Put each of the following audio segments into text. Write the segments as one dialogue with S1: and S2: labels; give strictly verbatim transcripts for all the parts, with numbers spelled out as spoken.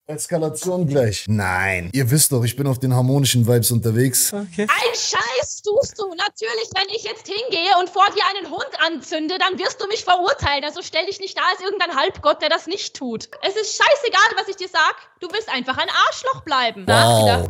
S1: Eskalation gleich. Nein. Ihr wisst doch, ich bin auf den harmonischen Vibes unterwegs.
S2: Okay. Ein Scheiß tust du. Natürlich, wenn ich jetzt hingehe und vor dir einen Hund anzünde, dann wirst du mich verurteilen. Also stell dich nicht da als irgendein Halbgott, der das nicht tut. Es ist scheißegal, was ich dir sag. Du willst einfach ein Arschloch bleiben.
S1: Wow.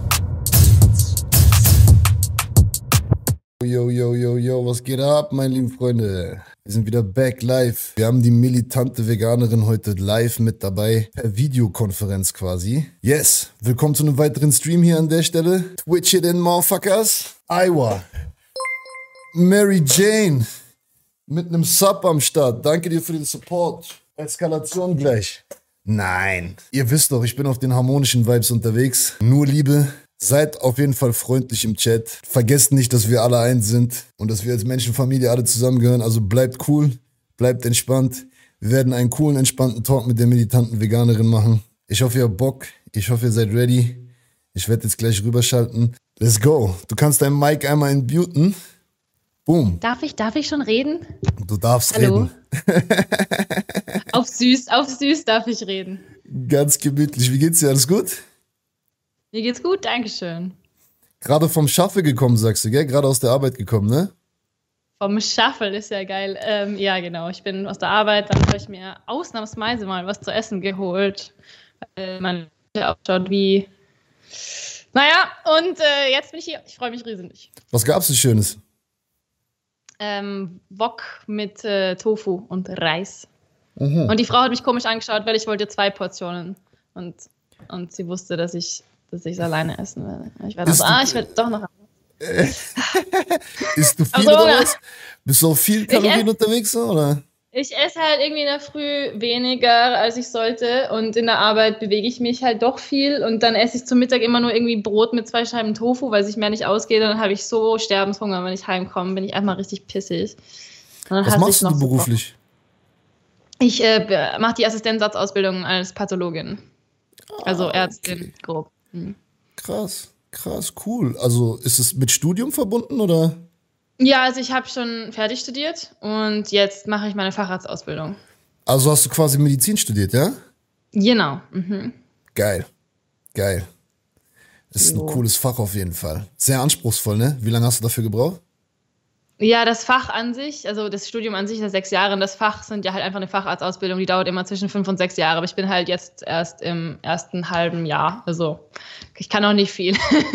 S1: Yo, yo, yo, yo, was geht ab, meine lieben Freunde? Wir sind wieder back live. Wir haben die militante Veganerin heute live mit dabei, per Videokonferenz quasi. Yes, willkommen zu einem weiteren Stream hier an der Stelle. Twitch it in, motherfuckers. Iowa. Mary Jane. Mit einem Sub am Start. Danke dir für den Support. Eskalation gleich. Nein. Ihr wisst doch, ich bin auf den harmonischen Vibes unterwegs. Nur Liebe. Seid auf jeden Fall freundlich im Chat. Vergesst nicht, dass wir alle eins sind und dass wir als Menschenfamilie alle zusammengehören. Also bleibt cool, bleibt entspannt. Wir werden einen coolen, entspannten Talk mit der militanten Veganerin machen. Ich hoffe, ihr habt Bock. Ich hoffe, ihr seid ready. Ich werde jetzt gleich rüberschalten. Let's go. Du kannst dein Mic einmal entmuten. Boom.
S2: Darf ich, darf ich schon reden?
S1: Du darfst
S2: Hallo?
S1: reden.
S2: Auf süß, auf süß darf ich reden.
S1: Ganz gemütlich. Wie geht's dir? Alles gut?
S2: Mir geht's gut, dankeschön.
S1: Gerade vom Schaffe gekommen, sagst du, gell? Gerade aus der Arbeit gekommen, ne?
S2: Vom Shuffle ist ja geil. Ähm, ja, genau. Ich bin aus der Arbeit, dann habe ich mir ausnahmsweise mal was zu essen geholt. Weil man ja ausschaut wie... Naja, und äh, jetzt bin ich hier. Ich freue mich riesig.
S1: Was gab's denn Schönes?
S2: Ähm, Wok mit äh, Tofu und Reis.
S1: Mhm.
S2: Und die Frau hat mich komisch angeschaut, weil ich wollte zwei Portionen. Und, und sie wusste, dass ich dass ich es alleine essen werde. Ich werde so, ah, ich werde doch noch.
S1: Isst du viel oder was? Bist du auf viel Kalorien unterwegs, oder?
S2: Ich esse halt irgendwie in der Früh weniger, als ich sollte. Und in der Arbeit bewege ich mich halt doch viel. Und dann esse ich zum Mittag immer nur irgendwie Brot mit zwei Scheiben Tofu, weil sich mehr nicht ausgeht. Und dann habe ich so Sterbenshunger, wenn ich heimkomme, bin ich einfach richtig pissig.
S1: Was machst du beruflich?
S2: So ich äh, mache die Assistenzarztausbildung als Pathologin. Also Ärztin,
S1: okay.
S2: grob. Hm.
S1: Krass, krass, cool. Also ist es mit Studium verbunden, oder?
S2: Ja, also ich habe schon fertig studiert und jetzt mache ich meine Facharztausbildung.
S1: Also hast du quasi Medizin studiert, ja?
S2: Genau. Mhm.
S1: Geil, geil. Das ist ein cooles Fach auf jeden Fall. Sehr anspruchsvoll, ne? Wie lange hast du dafür gebraucht?
S2: Ja, das Fach an sich, also das Studium an sich ist ja sechs Jahre und das Fach sind ja halt einfach eine Facharztausbildung, die dauert immer zwischen fünf und sechs Jahre, aber ich bin halt jetzt erst im ersten halben Jahr, also ich kann auch nicht viel.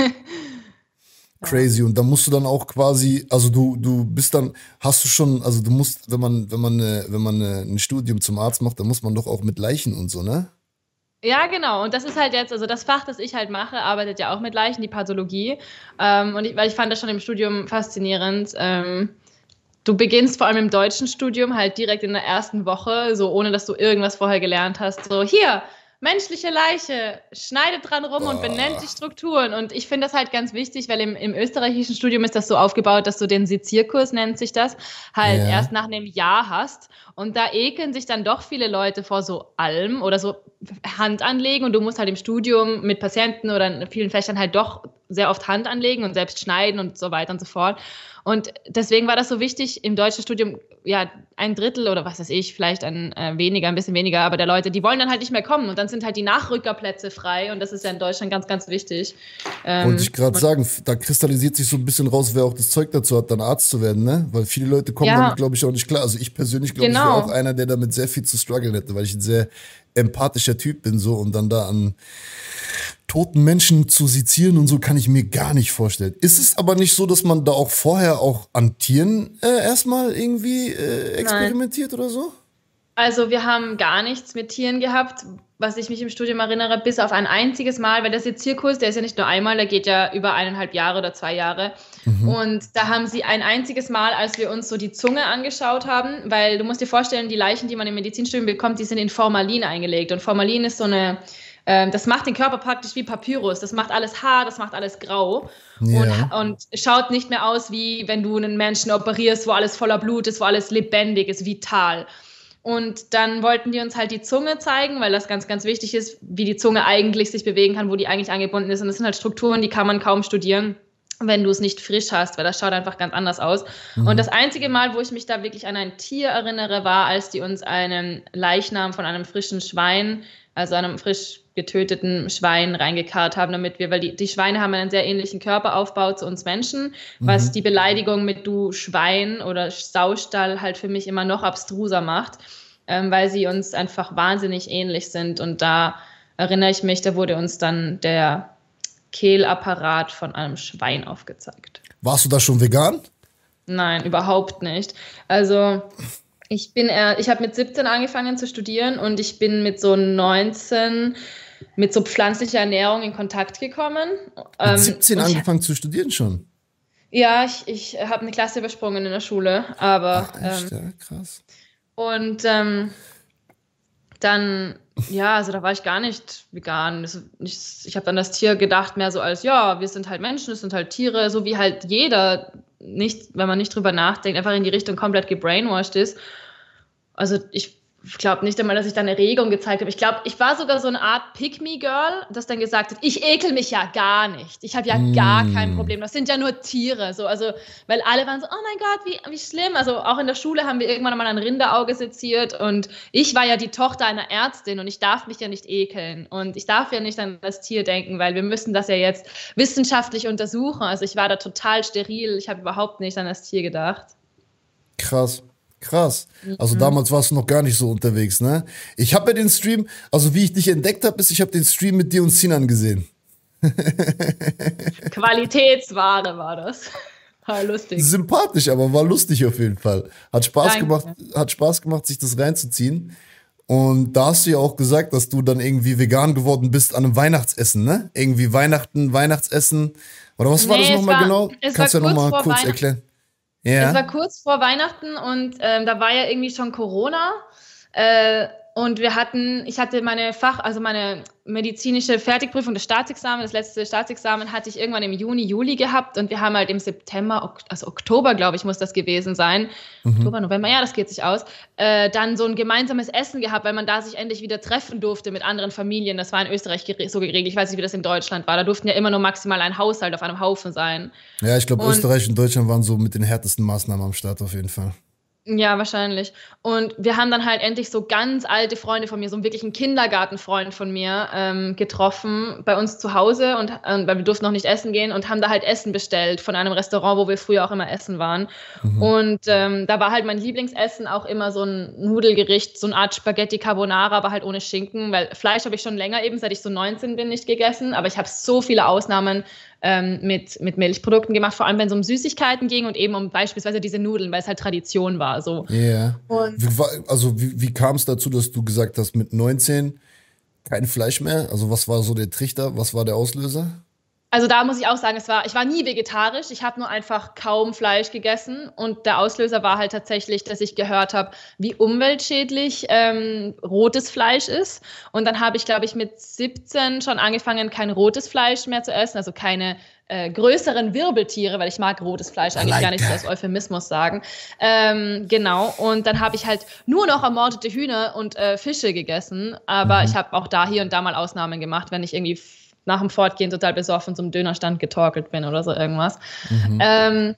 S1: Crazy. Und da musst du dann auch quasi, also du, du bist dann, hast du schon, also du musst, wenn man, wenn man, wenn man ein Studium zum Arzt macht, dann muss man doch auch mit Leichen und so, ne?
S2: Ja, genau. Und das ist halt jetzt, also das Fach, das ich halt mache, arbeitet ja auch mit Leichen, die Pathologie. Ähm, und ich, weil ich fand das schon im Studium faszinierend. Ähm, du beginnst vor allem im deutschen Studium halt direkt in der ersten Woche, so ohne dass du irgendwas vorher gelernt hast. So, hier, menschliche Leiche, schneidet dran rum und benennt die Strukturen. Und ich finde das halt ganz wichtig, weil im, im österreichischen Studium ist das so aufgebaut, dass du den Sezierkurs, nennt sich das, halt
S1: Ja.
S2: erst nach einem Jahr hast. Und da ekeln sich dann doch viele Leute vor so Alm oder so Hand anlegen. Und du musst halt im Studium mit Patienten oder in vielen Fächern halt doch sehr oft Hand anlegen und selbst schneiden und so weiter und so fort. Und deswegen war das so wichtig, im deutschen Studium, ja, ein Drittel oder was weiß ich, vielleicht ein äh, weniger, ein bisschen weniger, aber der Leute, die wollen dann halt nicht mehr kommen und dann sind halt die Nachrückerplätze frei und das ist ja in Deutschland ganz, ganz wichtig. Ähm,
S1: Wollte ich gerade sagen, da kristallisiert sich so ein bisschen raus, wer auch das Zeug dazu hat, dann Arzt zu werden, ne? Weil viele Leute kommen
S2: Ja.
S1: damit, glaube ich, auch nicht klar. Also ich persönlich glaube,
S2: Genau.
S1: ich wäre auch einer, der damit sehr viel zu strugglen hätte, weil ich ein sehr empathischer Typ bin so und dann da an toten Menschen zu sezieren und so kann ich mir gar nicht vorstellen. Ist es aber nicht so, dass man da auch vorher auch an Tieren äh, erstmal irgendwie äh, experimentiert Nein. oder so?
S2: Also wir haben gar nichts mit Tieren gehabt, was ich mich im Studium erinnere, bis auf ein einziges Mal, weil der Sezierkurs, der ist ja nicht nur einmal, der geht ja über eineinhalb Jahre oder zwei Jahre. Mhm. Und da haben sie ein einziges Mal, als wir uns so die Zunge angeschaut haben, weil du musst dir vorstellen, die Leichen, die man im Medizinstudium bekommt, die sind in Formalin eingelegt. Und Formalin ist so eine, ähm, das macht den Körper praktisch wie Papyrus. Das macht alles hart, das macht alles grau. Ja. Und, und schaut nicht mehr aus, wie wenn du einen Menschen operierst, wo alles voller Blut ist, wo alles lebendig ist, vital. Und dann wollten die uns halt die Zunge zeigen, weil das ganz, ganz wichtig ist, wie die Zunge eigentlich sich bewegen kann, wo die eigentlich angebunden ist. Und das sind halt Strukturen, die kann man kaum studieren, wenn du es nicht frisch hast, weil das schaut einfach ganz anders aus. Mhm. Und das einzige Mal, wo ich mich da wirklich an ein Tier erinnere, war, als die uns einen Leichnam von einem frischen Schwein also einem frisch getöteten Schwein reingekarrt haben, damit wir, weil die, die Schweine haben einen sehr ähnlichen Körperaufbau zu uns Menschen, mhm. was die Beleidigung mit du Schwein oder Saustall halt für mich immer noch abstruser macht, ähm, weil sie uns einfach wahnsinnig ähnlich sind. Und da erinnere ich mich, da wurde uns dann der Kehlapparat von einem Schwein aufgezeigt.
S1: Warst du da schon vegan?
S2: Nein, überhaupt nicht. Also ich bin, äh, ich habe mit siebzehn angefangen zu studieren und ich bin mit so neunzehn mit so pflanzlicher Ernährung in Kontakt gekommen.
S1: Mit
S2: ähm,
S1: siebzehn angefangen zu studieren schon?
S2: Ja, ich, ich habe eine Klasse übersprungen in der Schule, aber
S1: Ach, echt,
S2: ähm,
S1: ja, krass.
S2: Und ähm, dann, ja, also da war ich gar nicht vegan. Das, ich ich habe an das Tier gedacht, mehr so als, ja, wir sind halt Menschen, es sind halt Tiere, so wie halt jeder, nicht, wenn man nicht drüber nachdenkt, einfach in die Richtung komplett gebrainwashed ist. Also ich glaube nicht einmal, dass ich da eine Regung gezeigt habe. Ich glaube, ich war sogar so eine Art Pick-me-Girl, das dann gesagt hat, ich ekel mich ja gar nicht. Ich habe ja mm. gar kein Problem. Das sind ja nur Tiere. So, also, weil alle waren so, oh mein Gott, wie, wie schlimm. Also auch in der Schule haben wir irgendwann mal ein Rinderauge seziert und ich war ja die Tochter einer Ärztin und ich darf mich ja nicht ekeln. Und ich darf ja nicht an das Tier denken, weil wir müssen das ja jetzt wissenschaftlich untersuchen. Also ich war da total steril. Ich habe überhaupt nicht an das Tier gedacht.
S1: Krass. Krass. Also mhm. damals warst du noch gar nicht so unterwegs, ne? Ich habe ja den Stream, also wie ich dich entdeckt habe, ist, ich habe den Stream mit dir und Sinan gesehen.
S2: Qualitätsware war das. War lustig.
S1: Sympathisch, aber war lustig auf jeden Fall. Hat Spaß Danke. gemacht, hat Spaß gemacht, sich das reinzuziehen. Und da hast du ja auch gesagt, dass du dann irgendwie vegan geworden bist an einem Weihnachtsessen, ne? Irgendwie Weihnachten, Weihnachtsessen. Oder was nee, war das nochmal genau? Kannst du ja nochmal kurz erklären.
S2: Ja. Es war kurz vor Weihnachten und ähm, da war ja irgendwie schon Corona äh, und wir hatten, ich hatte meine Fach, also meine medizinische Fertigprüfung, das Staatsexamen, das letzte Staatsexamen hatte ich irgendwann im Juni, Juli gehabt und wir haben halt im September, also Oktober, glaube ich, muss das gewesen sein, mhm. Oktober, November, ja, das geht sich aus, äh, dann so ein gemeinsames Essen gehabt, weil man da sich endlich wieder treffen durfte mit anderen Familien. Das war in Österreich gere- so geregelt, ich weiß nicht, wie das in Deutschland war, da durften ja immer nur maximal ein Haushalt auf einem Haufen sein.
S1: Ja, ich glaube, Österreich und Deutschland waren so mit den härtesten Maßnahmen am Start auf jeden Fall.
S2: Ja, wahrscheinlich. Und wir haben dann halt endlich so ganz alte Freunde von mir, so wirklich einen Kindergartenfreund von mir ähm, getroffen bei uns zu Hause, und äh, weil wir durften noch nicht essen gehen und haben da halt Essen bestellt von einem Restaurant, wo wir früher auch immer essen waren. Mhm. Und ähm, da war halt mein Lieblingsessen auch immer so ein Nudelgericht, so eine Art Spaghetti Carbonara, aber halt ohne Schinken, weil Fleisch habe ich schon länger eben, seit ich so neunzehn bin, nicht gegessen, aber ich habe so viele Ausnahmen ähm, mit, mit Milchprodukten gemacht, vor allem wenn es um Süßigkeiten ging und eben um beispielsweise diese Nudeln, weil es halt Tradition war. So.
S1: Ja. Yeah. Also wie, wie kam es dazu, dass du gesagt hast, mit neunzehn kein Fleisch mehr? Also was war so der Trichter? Was war der Auslöser?
S2: Also da muss ich auch sagen, es war, ich war nie vegetarisch, ich habe nur einfach kaum Fleisch gegessen und der Auslöser war halt tatsächlich, dass ich gehört habe, wie umweltschädlich ähm, rotes Fleisch ist, und dann habe ich, glaube ich, mit siebzehn schon angefangen, kein rotes Fleisch mehr zu essen, also keine äh, größeren Wirbeltiere, weil ich mag rotes Fleisch eigentlich like gar nicht so als Euphemismus sagen. Ähm, genau, und dann habe ich halt nur noch ermordete Hühner und äh, Fische gegessen, aber mhm. ich habe auch da hier und da mal Ausnahmen gemacht, wenn ich irgendwie nach dem Fortgehen total besoffen zum Dönerstand getorkelt bin oder so irgendwas. Mhm. Ähm,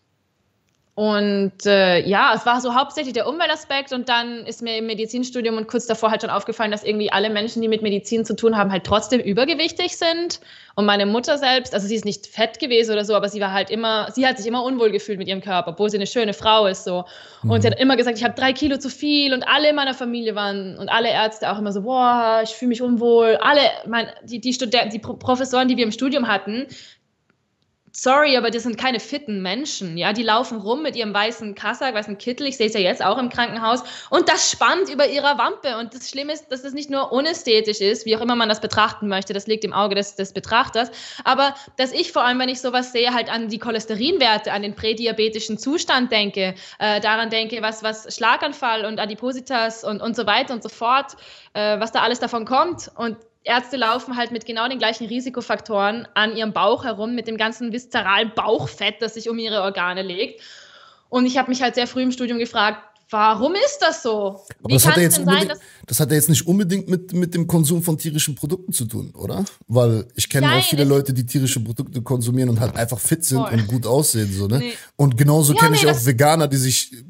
S2: und äh, ja, es war so hauptsächlich der Umweltaspekt, und dann ist mir im Medizinstudium und kurz davor halt schon aufgefallen, dass irgendwie alle Menschen, die mit Medizin zu tun haben, halt trotzdem übergewichtig sind. Und meine Mutter selbst, also sie ist nicht fett gewesen oder so, aber sie war halt immer, sie hat sich immer unwohl gefühlt mit ihrem Körper, obwohl sie eine schöne Frau ist so. Und mhm. sie hat immer gesagt, ich habe drei Kilo zu viel, und alle in meiner Familie waren und alle Ärzte auch immer so, boah, ich fühle mich unwohl. Alle, mein, die, die Studenten, die Professoren, die wir im Studium hatten, sorry, aber das sind keine fitten Menschen, ja, die laufen rum mit ihrem weißen Kassak, weißen Kittel, ich sehe es ja jetzt auch im Krankenhaus, und das spannt über ihrer Wampe, und das Schlimme ist, dass das nicht nur unästhetisch ist, wie auch immer man das betrachten möchte, das liegt im Auge des, des Betrachters, aber dass ich vor allem, wenn ich sowas sehe, halt an die Cholesterinwerte, an den prädiabetischen Zustand denke, äh, daran denke, was, was Schlaganfall und Adipositas und, und so weiter und so fort, äh, was da alles davon kommt, und Ärzte laufen halt mit genau den gleichen Risikofaktoren an ihrem Bauch herum, mit dem ganzen viszeralen Bauchfett, das sich um ihre Organe legt. Und ich habe mich halt sehr früh im Studium gefragt, warum ist das so?
S1: Aber das hat, ja jetzt sein, dass das hat ja jetzt nicht unbedingt mit, mit dem Konsum von tierischen Produkten zu tun, oder? Weil ich kenne auch viele Leute, die tierische Produkte konsumieren und halt einfach fit sind Voll. und gut aussehen. So, ne? Nee. Und genauso ja, kenne nee, ich auch Veganer, die sich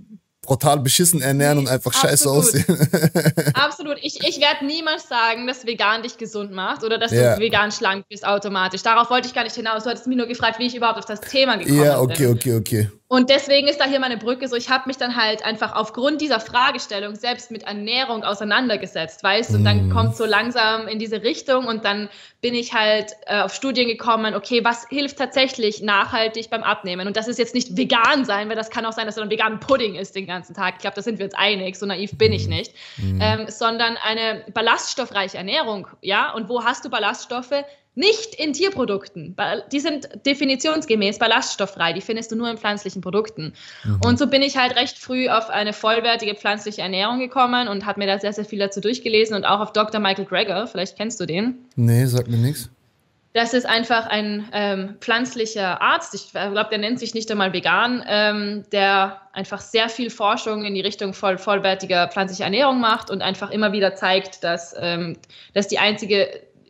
S1: brutal beschissen ernähren und einfach scheiße aussehen.
S2: Absolut. Ich, ich werde niemals sagen, dass vegan dich gesund macht oder dass
S1: ja.
S2: du vegan schlank bist automatisch. Darauf wollte ich gar nicht hinaus. Du hattest mich nur gefragt, wie ich überhaupt auf das Thema gekommen bin.
S1: Ja, okay, okay, okay.
S2: Und deswegen ist da hier meine Brücke so, ich habe mich dann halt einfach aufgrund dieser Fragestellung selbst mit Ernährung auseinandergesetzt, weißt du, und dann kommt so langsam in diese Richtung und dann bin ich halt äh, auf Studien gekommen, okay, was hilft tatsächlich nachhaltig beim Abnehmen? Und das ist jetzt nicht vegan sein, weil das kann auch sein, dass du dann veganen Pudding isst den ganzen Tag. Ich glaube, da sind wir uns einig, so naiv bin ich nicht. Mhm. Ähm, sondern eine ballaststoffreiche Ernährung, ja, und wo hast du Ballaststoffe? Nicht in Tierprodukten. Die sind definitionsgemäß ballaststofffrei. Die findest du nur in pflanzlichen Produkten. Mhm. Und so bin ich halt recht früh auf eine vollwertige pflanzliche Ernährung gekommen und habe mir da sehr, sehr viel dazu durchgelesen und auch auf Doktor Michael Greger. Vielleicht kennst du den.
S1: Nee, sagt mir nichts.
S2: Das ist einfach ein ähm, pflanzlicher Arzt. Ich glaube, der nennt sich nicht einmal vegan, ähm, der einfach sehr viel Forschung in die Richtung voll, vollwertiger pflanzlicher Ernährung macht und einfach immer wieder zeigt, dass, ähm, dass die einzige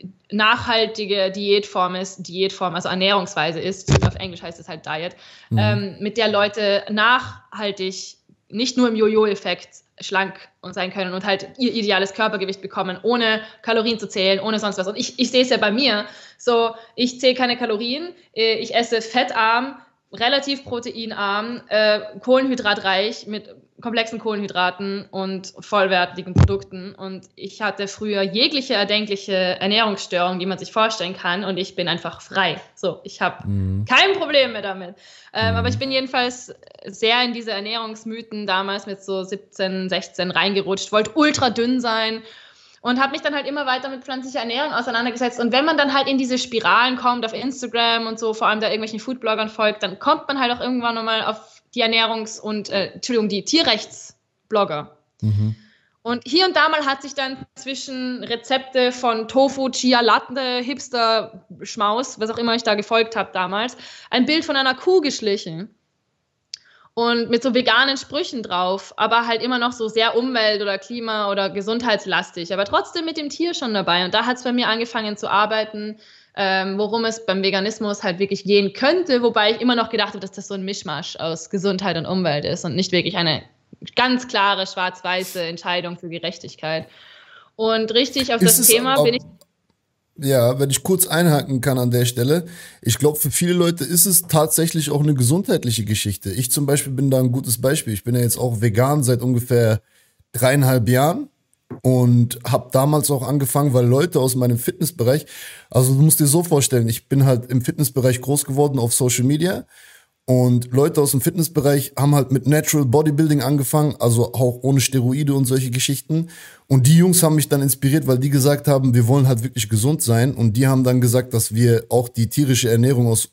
S2: nachhaltige Diätform ist, Diätform, also Ernährungsweise ist, auf Englisch heißt es halt Diet, mhm. ähm, mit der Leute nachhaltig, nicht nur im Jojo-Effekt schlank sein können und halt ihr ideales Körpergewicht bekommen, ohne Kalorien zu zählen, ohne sonst was. Und ich, ich sehe es ja bei mir, so, ich zähle keine Kalorien, ich esse fettarm, relativ proteinarm, äh, kohlenhydratreich mit komplexen Kohlenhydraten und vollwertigen Produkten. Und ich hatte früher jegliche erdenkliche Ernährungsstörung, die man sich vorstellen kann. Und ich bin einfach frei. So, ich habe mhm. kein Problem mehr damit. Ähm, mhm. Aber ich bin jedenfalls sehr in diese Ernährungsmythen damals mit so siebzehn, sechzehn reingerutscht, wollte ultra dünn sein. Und habe mich dann halt immer weiter mit pflanzlicher Ernährung auseinandergesetzt. Und wenn man dann halt in diese Spiralen kommt, auf Instagram und so, vor allem da irgendwelchen Foodbloggern folgt, dann kommt man halt auch irgendwann nochmal auf die Ernährungs- und, äh, Entschuldigung, die Tierrechtsblogger. Mhm. Und hier und da mal hat sich dann zwischen Rezepte von Tofu, Chia Latte, Hipster, Schmaus, was auch immer ich da gefolgt habe damals, ein Bild von einer Kuh geschlichen. Und mit so veganen Sprüchen drauf, aber halt immer noch so sehr umwelt- oder klima- oder gesundheitslastig, aber trotzdem mit dem Tier schon dabei. Und da hat es bei mir angefangen zu arbeiten, ähm, worum es beim Veganismus halt wirklich gehen könnte, wobei ich immer noch gedacht habe, dass das so ein Mischmasch aus Gesundheit und Umwelt ist und nicht wirklich eine ganz klare schwarz-weiße Entscheidung für Gerechtigkeit. Und richtig auf
S1: ist
S2: das Thema bin ich...
S1: Ja, wenn ich kurz einhaken kann an der Stelle. Ich glaube, für viele Leute ist es tatsächlich auch eine gesundheitliche Geschichte. Ich zum Beispiel bin da ein gutes Beispiel. Ich bin ja jetzt auch vegan seit ungefähr dreieinhalb Jahren und habe damals auch angefangen, weil Leute aus meinem Fitnessbereich, also du musst dir so vorstellen, ich bin halt im Fitnessbereich groß geworden auf Social Media. Und Leute aus dem Fitnessbereich haben halt mit Natural Bodybuilding angefangen, also auch ohne Steroide und solche Geschichten. Und die Jungs haben mich dann inspiriert, weil die gesagt haben, wir wollen halt wirklich gesund sein. Und die haben dann gesagt, dass wir auch die tierische Ernährung aus,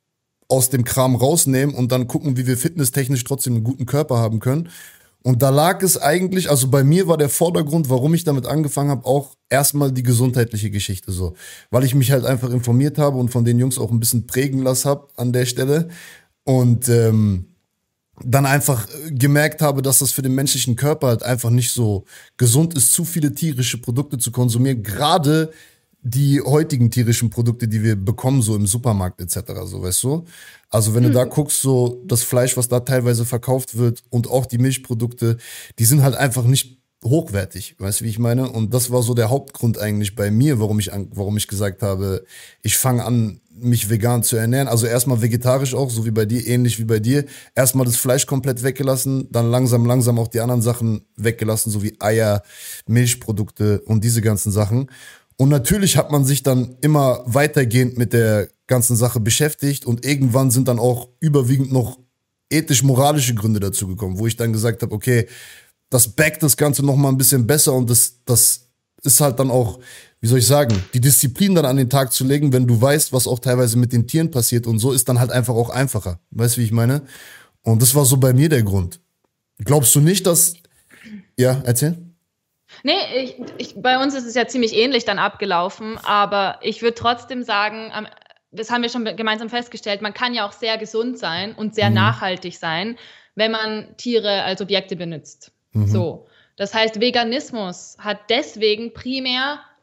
S1: aus dem Kram rausnehmen und dann gucken, wie wir fitnesstechnisch trotzdem einen guten Körper haben können. Und da lag es eigentlich, also bei mir war der Vordergrund, warum ich damit angefangen habe, auch erstmal die gesundheitliche Geschichte so. Weil ich mich halt einfach informiert habe und von den Jungs auch ein bisschen prägen lassen habe an der Stelle. Und ähm, dann einfach gemerkt habe, dass das für den menschlichen Körper halt einfach nicht so gesund ist, zu viele tierische Produkte zu konsumieren. Gerade die heutigen tierischen Produkte, die wir bekommen, so im Supermarkt et cetera, so, weißt du? Also wenn du da guckst, so das Fleisch, was da teilweise verkauft wird und auch die Milchprodukte, die sind halt einfach nicht hochwertig, weißt du, wie ich meine? Und das war so der Hauptgrund eigentlich bei mir, warum ich, warum ich gesagt habe, ich fange an, mich vegan zu ernähren. Also erstmal vegetarisch auch, so wie bei dir, ähnlich wie bei dir. Erstmal das Fleisch komplett weggelassen, dann langsam, langsam auch die anderen Sachen weggelassen, so wie Eier, Milchprodukte und diese ganzen Sachen. Und natürlich hat man sich dann immer weitergehend mit der ganzen Sache beschäftigt und irgendwann sind dann auch überwiegend noch ethisch-moralische Gründe dazu gekommen, wo ich dann gesagt habe, okay, das backt das Ganze noch mal ein bisschen besser und das, das ist halt dann auch, wie soll ich sagen, die Disziplin dann an den Tag zu legen, wenn du weißt, was auch teilweise mit den Tieren passiert und so, ist dann halt einfach auch einfacher. Weißt du, wie ich meine? Und das war so bei mir der Grund. Glaubst du nicht, dass... Ja, erzähl.
S2: Nee, ich, ich, bei uns ist es ja ziemlich ähnlich dann abgelaufen, aber ich würde trotzdem sagen, das haben wir schon gemeinsam festgestellt, man kann ja auch sehr gesund sein und sehr mhm. nachhaltig sein, wenn man Tiere als Objekte benutzt. Mhm. So. Das heißt, Veganismus hat deswegen primär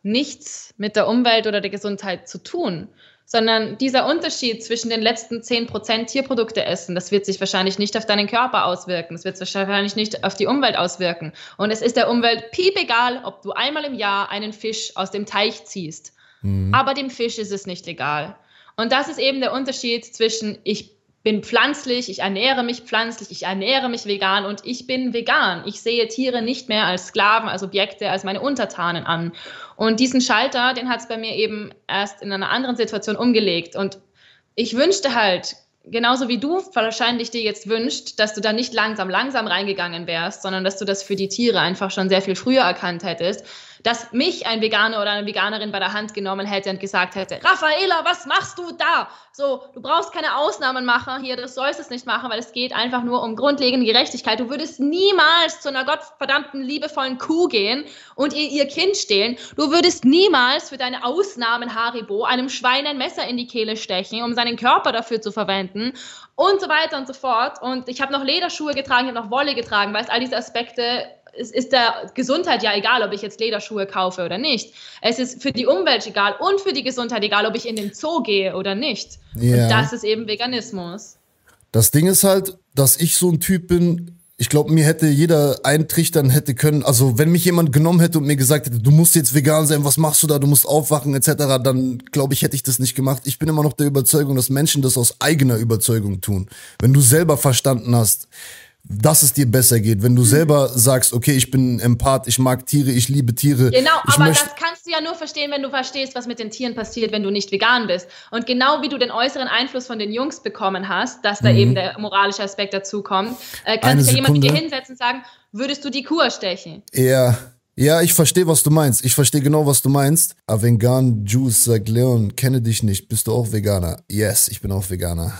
S2: nichts mit der Umwelt oder der Gesundheit zu tun. Sondern dieser Unterschied zwischen den letzten zehn Prozent Tierprodukte essen, das wird sich wahrscheinlich nicht auf deinen Körper auswirken, das wird sich wahrscheinlich nicht auf die Umwelt auswirken. Und es ist der Umwelt piepegal, ob du einmal im Jahr einen Fisch aus dem Teich ziehst. Mhm. Aber dem Fisch ist es nicht egal. Und das ist eben der Unterschied zwischen ich bin pflanzlich, ich ernähre mich pflanzlich, ich ernähre mich vegan und ich bin vegan. Ich sehe Tiere nicht mehr als Sklaven, als Objekte, als meine Untertanen an. Und diesen Schalter, den hat es bei mir eben erst in einer anderen Situation umgelegt. Und ich wünschte halt, genauso wie du wahrscheinlich dir jetzt wünscht, dass du da nicht langsam, langsam reingegangen wärst, sondern dass du das für die Tiere einfach schon sehr viel früher erkannt hättest, dass mich ein Veganer oder eine Veganerin bei der Hand genommen hätte und gesagt hätte, Raffaela, was machst du da? So, du brauchst keine Ausnahmen machen hier, du sollst es nicht machen, weil es geht einfach nur um grundlegende Gerechtigkeit. Du würdest niemals zu einer gottverdammten, liebevollen Kuh gehen und ihr ihr Kind stehlen. Du würdest niemals für deine Ausnahmen Haribo einem Schwein ein Messer in die Kehle stechen, um seinen Körper dafür zu verwenden und so weiter und so fort. Und ich habe noch Lederschuhe getragen, ich habe noch Wolle getragen, weil es all diese Aspekte, es ist der Gesundheit ja egal, ob ich jetzt Lederschuhe kaufe oder nicht. Es ist für die Umwelt egal und für die Gesundheit egal, ob ich in den Zoo gehe oder nicht. Ja. Und das ist eben Veganismus.
S1: Das Ding ist halt, dass ich so ein Typ bin, ich glaube, mir hätte jeder eintrichtern hätte können, also wenn mich jemand genommen hätte und mir gesagt hätte, du musst jetzt vegan sein, was machst du da, du musst aufwachen et cetera, dann glaube ich, hätte ich das nicht gemacht. Ich bin immer noch der Überzeugung, dass Menschen das aus eigener Überzeugung tun. Wenn du selber verstanden hast, dass es dir besser geht, wenn du selber sagst, okay, ich bin ein Empath, ich mag Tiere, ich liebe Tiere.
S2: Genau,
S1: ich
S2: aber das kannst du ja nur verstehen, wenn du verstehst, was mit den Tieren passiert, wenn du nicht vegan bist. Und genau wie du den äußeren Einfluss von den Jungs bekommen hast, dass da mhm. eben der moralische Aspekt dazu kommt, äh, kann sich ja jemand mit dir hinsetzen und sagen, würdest du die Kuh erstechen?
S1: Ja, ja, ich verstehe, was du meinst. Ich verstehe genau, was du meinst. Avengan Juice sagt Leon, kenne dich nicht, bist du auch Veganer? Yes, ich bin auch Veganer.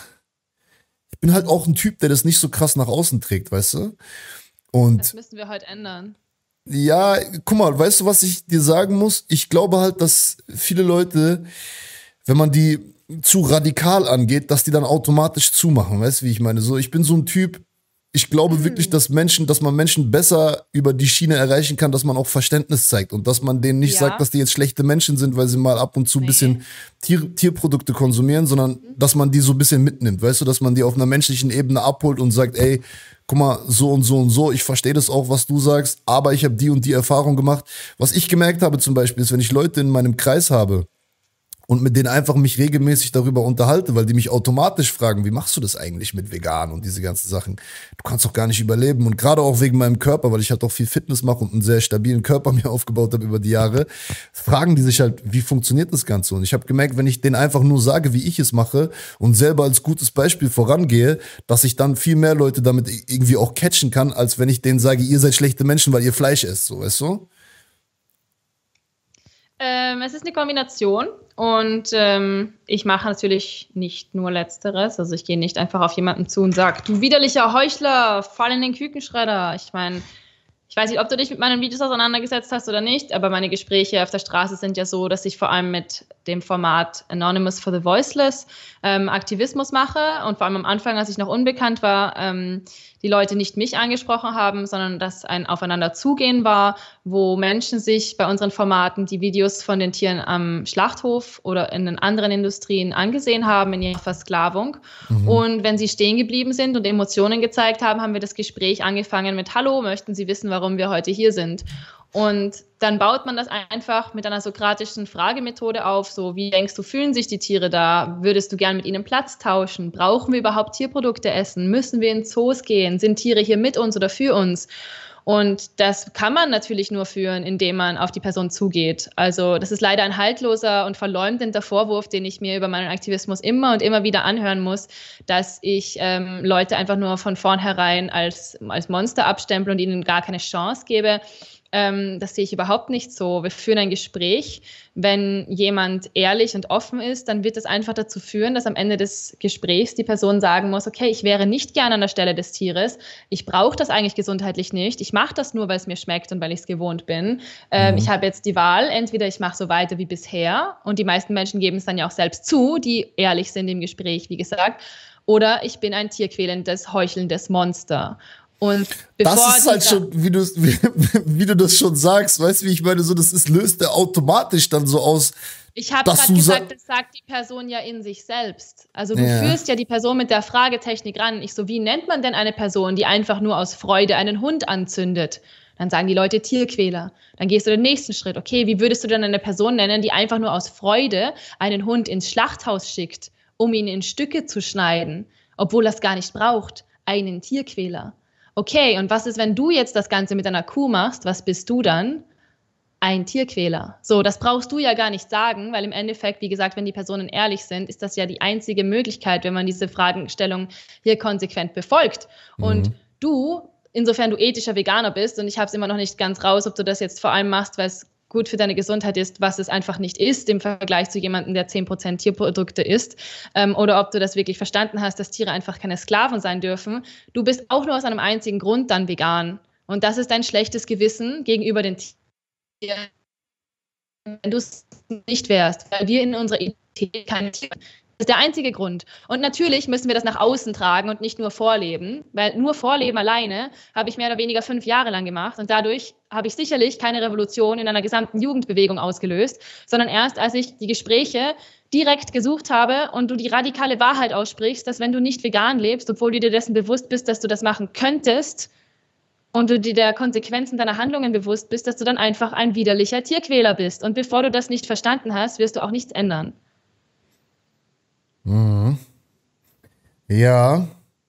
S1: Ich bin halt auch ein Typ, der das nicht so krass nach außen trägt, weißt du? Und
S2: das müssen wir heute ändern.
S1: Ja, guck mal, weißt du, was ich dir sagen muss? Ich glaube halt, dass viele Leute, wenn man die zu radikal angeht, dass die dann automatisch zumachen, weißt du, wie ich meine? So, ich bin so ein Typ, ich glaube mhm. wirklich, dass Menschen, dass man Menschen besser über die Schiene erreichen kann, dass man auch Verständnis zeigt und dass man denen nicht ja. sagt, dass die jetzt schlechte Menschen sind, weil sie mal ab und zu ein nee. bisschen Tier, Tierprodukte konsumieren, sondern mhm. dass man die so ein bisschen mitnimmt, weißt du, dass man die auf einer menschlichen Ebene abholt und sagt, ey, guck mal, so und so und so, ich verstehe das auch, was du sagst, aber ich habe die und die Erfahrung gemacht. Was ich gemerkt habe zum Beispiel ist, wenn ich Leute in meinem Kreis habe, und mit denen einfach mich regelmäßig darüber unterhalte, weil die mich automatisch fragen, wie machst du das eigentlich mit vegan und diese ganzen Sachen? Du kannst doch gar nicht überleben. Und gerade auch wegen meinem Körper, weil ich halt auch viel Fitness mache und einen sehr stabilen Körper mir aufgebaut habe über die Jahre, fragen die sich halt, wie funktioniert das Ganze? Und ich habe gemerkt, wenn ich denen einfach nur sage, wie ich es mache und selber als gutes Beispiel vorangehe, dass ich dann viel mehr Leute damit irgendwie auch catchen kann, als wenn ich denen sage, ihr seid schlechte Menschen, weil ihr Fleisch esst, so, weißt du?
S2: Ähm, es ist eine Kombination und ähm, ich mache natürlich nicht nur Letzteres. Also ich gehe nicht einfach auf jemanden zu und sage, du widerlicher Heuchler, fall in den Kükenschredder. Ich meine, ich weiß nicht, ob du dich mit meinen Videos auseinandergesetzt hast oder nicht, aber meine Gespräche auf der Straße sind ja so, dass ich vor allem mit dem Format Anonymous for the Voiceless ähm, Aktivismus mache und vor allem am Anfang, als ich noch unbekannt war, ähm, die Leute nicht mich angesprochen haben, sondern dass ein Aufeinanderzugehen war, wo Menschen sich bei unseren Formaten die Videos von den Tieren am Schlachthof oder in den anderen Industrien angesehen haben in ihrer Versklavung. Mhm. Und wenn sie stehen geblieben sind und Emotionen gezeigt haben, haben wir das Gespräch angefangen mit Hallo, möchten Sie wissen, warum wir heute hier sind? Und dann baut man das einfach mit einer sokratischen Fragemethode auf, so wie denkst du, fühlen sich die Tiere da? Würdest du gern mit ihnen Platz tauschen? Brauchen wir überhaupt Tierprodukte essen? Müssen wir in Zoos gehen? Sind Tiere hier mit uns oder für uns? Und das kann man natürlich nur führen, indem man auf die Person zugeht. Also das ist leider ein haltloser und verleumdender Vorwurf, den ich mir über meinen Aktivismus immer und immer wieder anhören muss, dass ich ähm, Leute einfach nur von vornherein als, als Monster abstempel und ihnen gar keine Chance gebe. Ähm, das sehe ich überhaupt nicht so. Wir führen ein Gespräch. Wenn jemand ehrlich und offen ist, dann wird das einfach dazu führen, dass am Ende des Gesprächs die Person sagen muss, okay, ich wäre nicht gern an der Stelle des Tieres. Ich brauche das eigentlich gesundheitlich nicht. Ich mache das nur, weil es mir schmeckt und weil ich es gewohnt bin. Ähm, mhm. Ich habe jetzt die Wahl, entweder ich mache so weiter wie bisher und die meisten Menschen geben es dann ja auch selbst zu, die ehrlich sind im Gespräch, wie gesagt, oder ich bin ein tierquälendes, heuchelndes Monster. Und bevor
S1: das ist halt schon, wie du, wie, wie du das schon sagst, weißt du, wie ich meine, so, das ist, löst er automatisch dann so aus.
S2: Ich habe gerade gesagt, das sagt die Person ja in sich selbst. Also du ja. führst ja die Person mit der Fragetechnik ran. Ich so, wie nennt man denn eine Person, die einfach nur aus Freude einen Hund anzündet? Dann sagen die Leute Tierquäler. Dann gehst du den nächsten Schritt. Okay, wie würdest du denn eine Person nennen, die einfach nur aus Freude einen Hund ins Schlachthaus schickt, um ihn in Stücke zu schneiden, obwohl er es gar nicht braucht? Einen Tierquäler. Okay, und was ist, wenn du jetzt das Ganze mit einer Kuh machst? Was bist du dann? Ein Tierquäler. So, das brauchst du ja gar nicht sagen, weil im Endeffekt, wie gesagt, wenn die Personen ehrlich sind, ist das ja die einzige Möglichkeit, wenn man diese Fragestellung hier konsequent befolgt. Mhm. Und du, insofern du ethischer Veganer bist, und ich habe es immer noch nicht ganz raus, ob du das jetzt vor allem machst, weil es gut für deine Gesundheit ist, was es einfach nicht ist im Vergleich zu jemandem, der zehn Prozent Tierprodukte isst, ähm, oder ob du das wirklich verstanden hast, dass Tiere einfach keine Sklaven sein dürfen. Du bist auch nur aus einem einzigen Grund dann vegan. Und das ist dein schlechtes Gewissen gegenüber den Tieren, wenn du es nicht wärst, weil wir in unserer Identität keine Tiere. Das ist der einzige Grund. Und natürlich müssen wir das nach außen tragen und nicht nur vorleben, weil nur Vorleben alleine habe ich mehr oder weniger fünf Jahre lang gemacht und dadurch habe ich sicherlich keine Revolution in einer gesamten Jugendbewegung ausgelöst, sondern erst, als ich die Gespräche direkt gesucht habe und du die radikale Wahrheit aussprichst, dass wenn du nicht vegan lebst, obwohl du dir dessen bewusst bist, dass du das machen könntest und du dir der Konsequenzen deiner Handlungen bewusst bist, dass du dann einfach ein widerlicher Tierquäler bist. Und bevor du das nicht verstanden hast, wirst du auch nichts ändern.
S1: Mhm. Ja.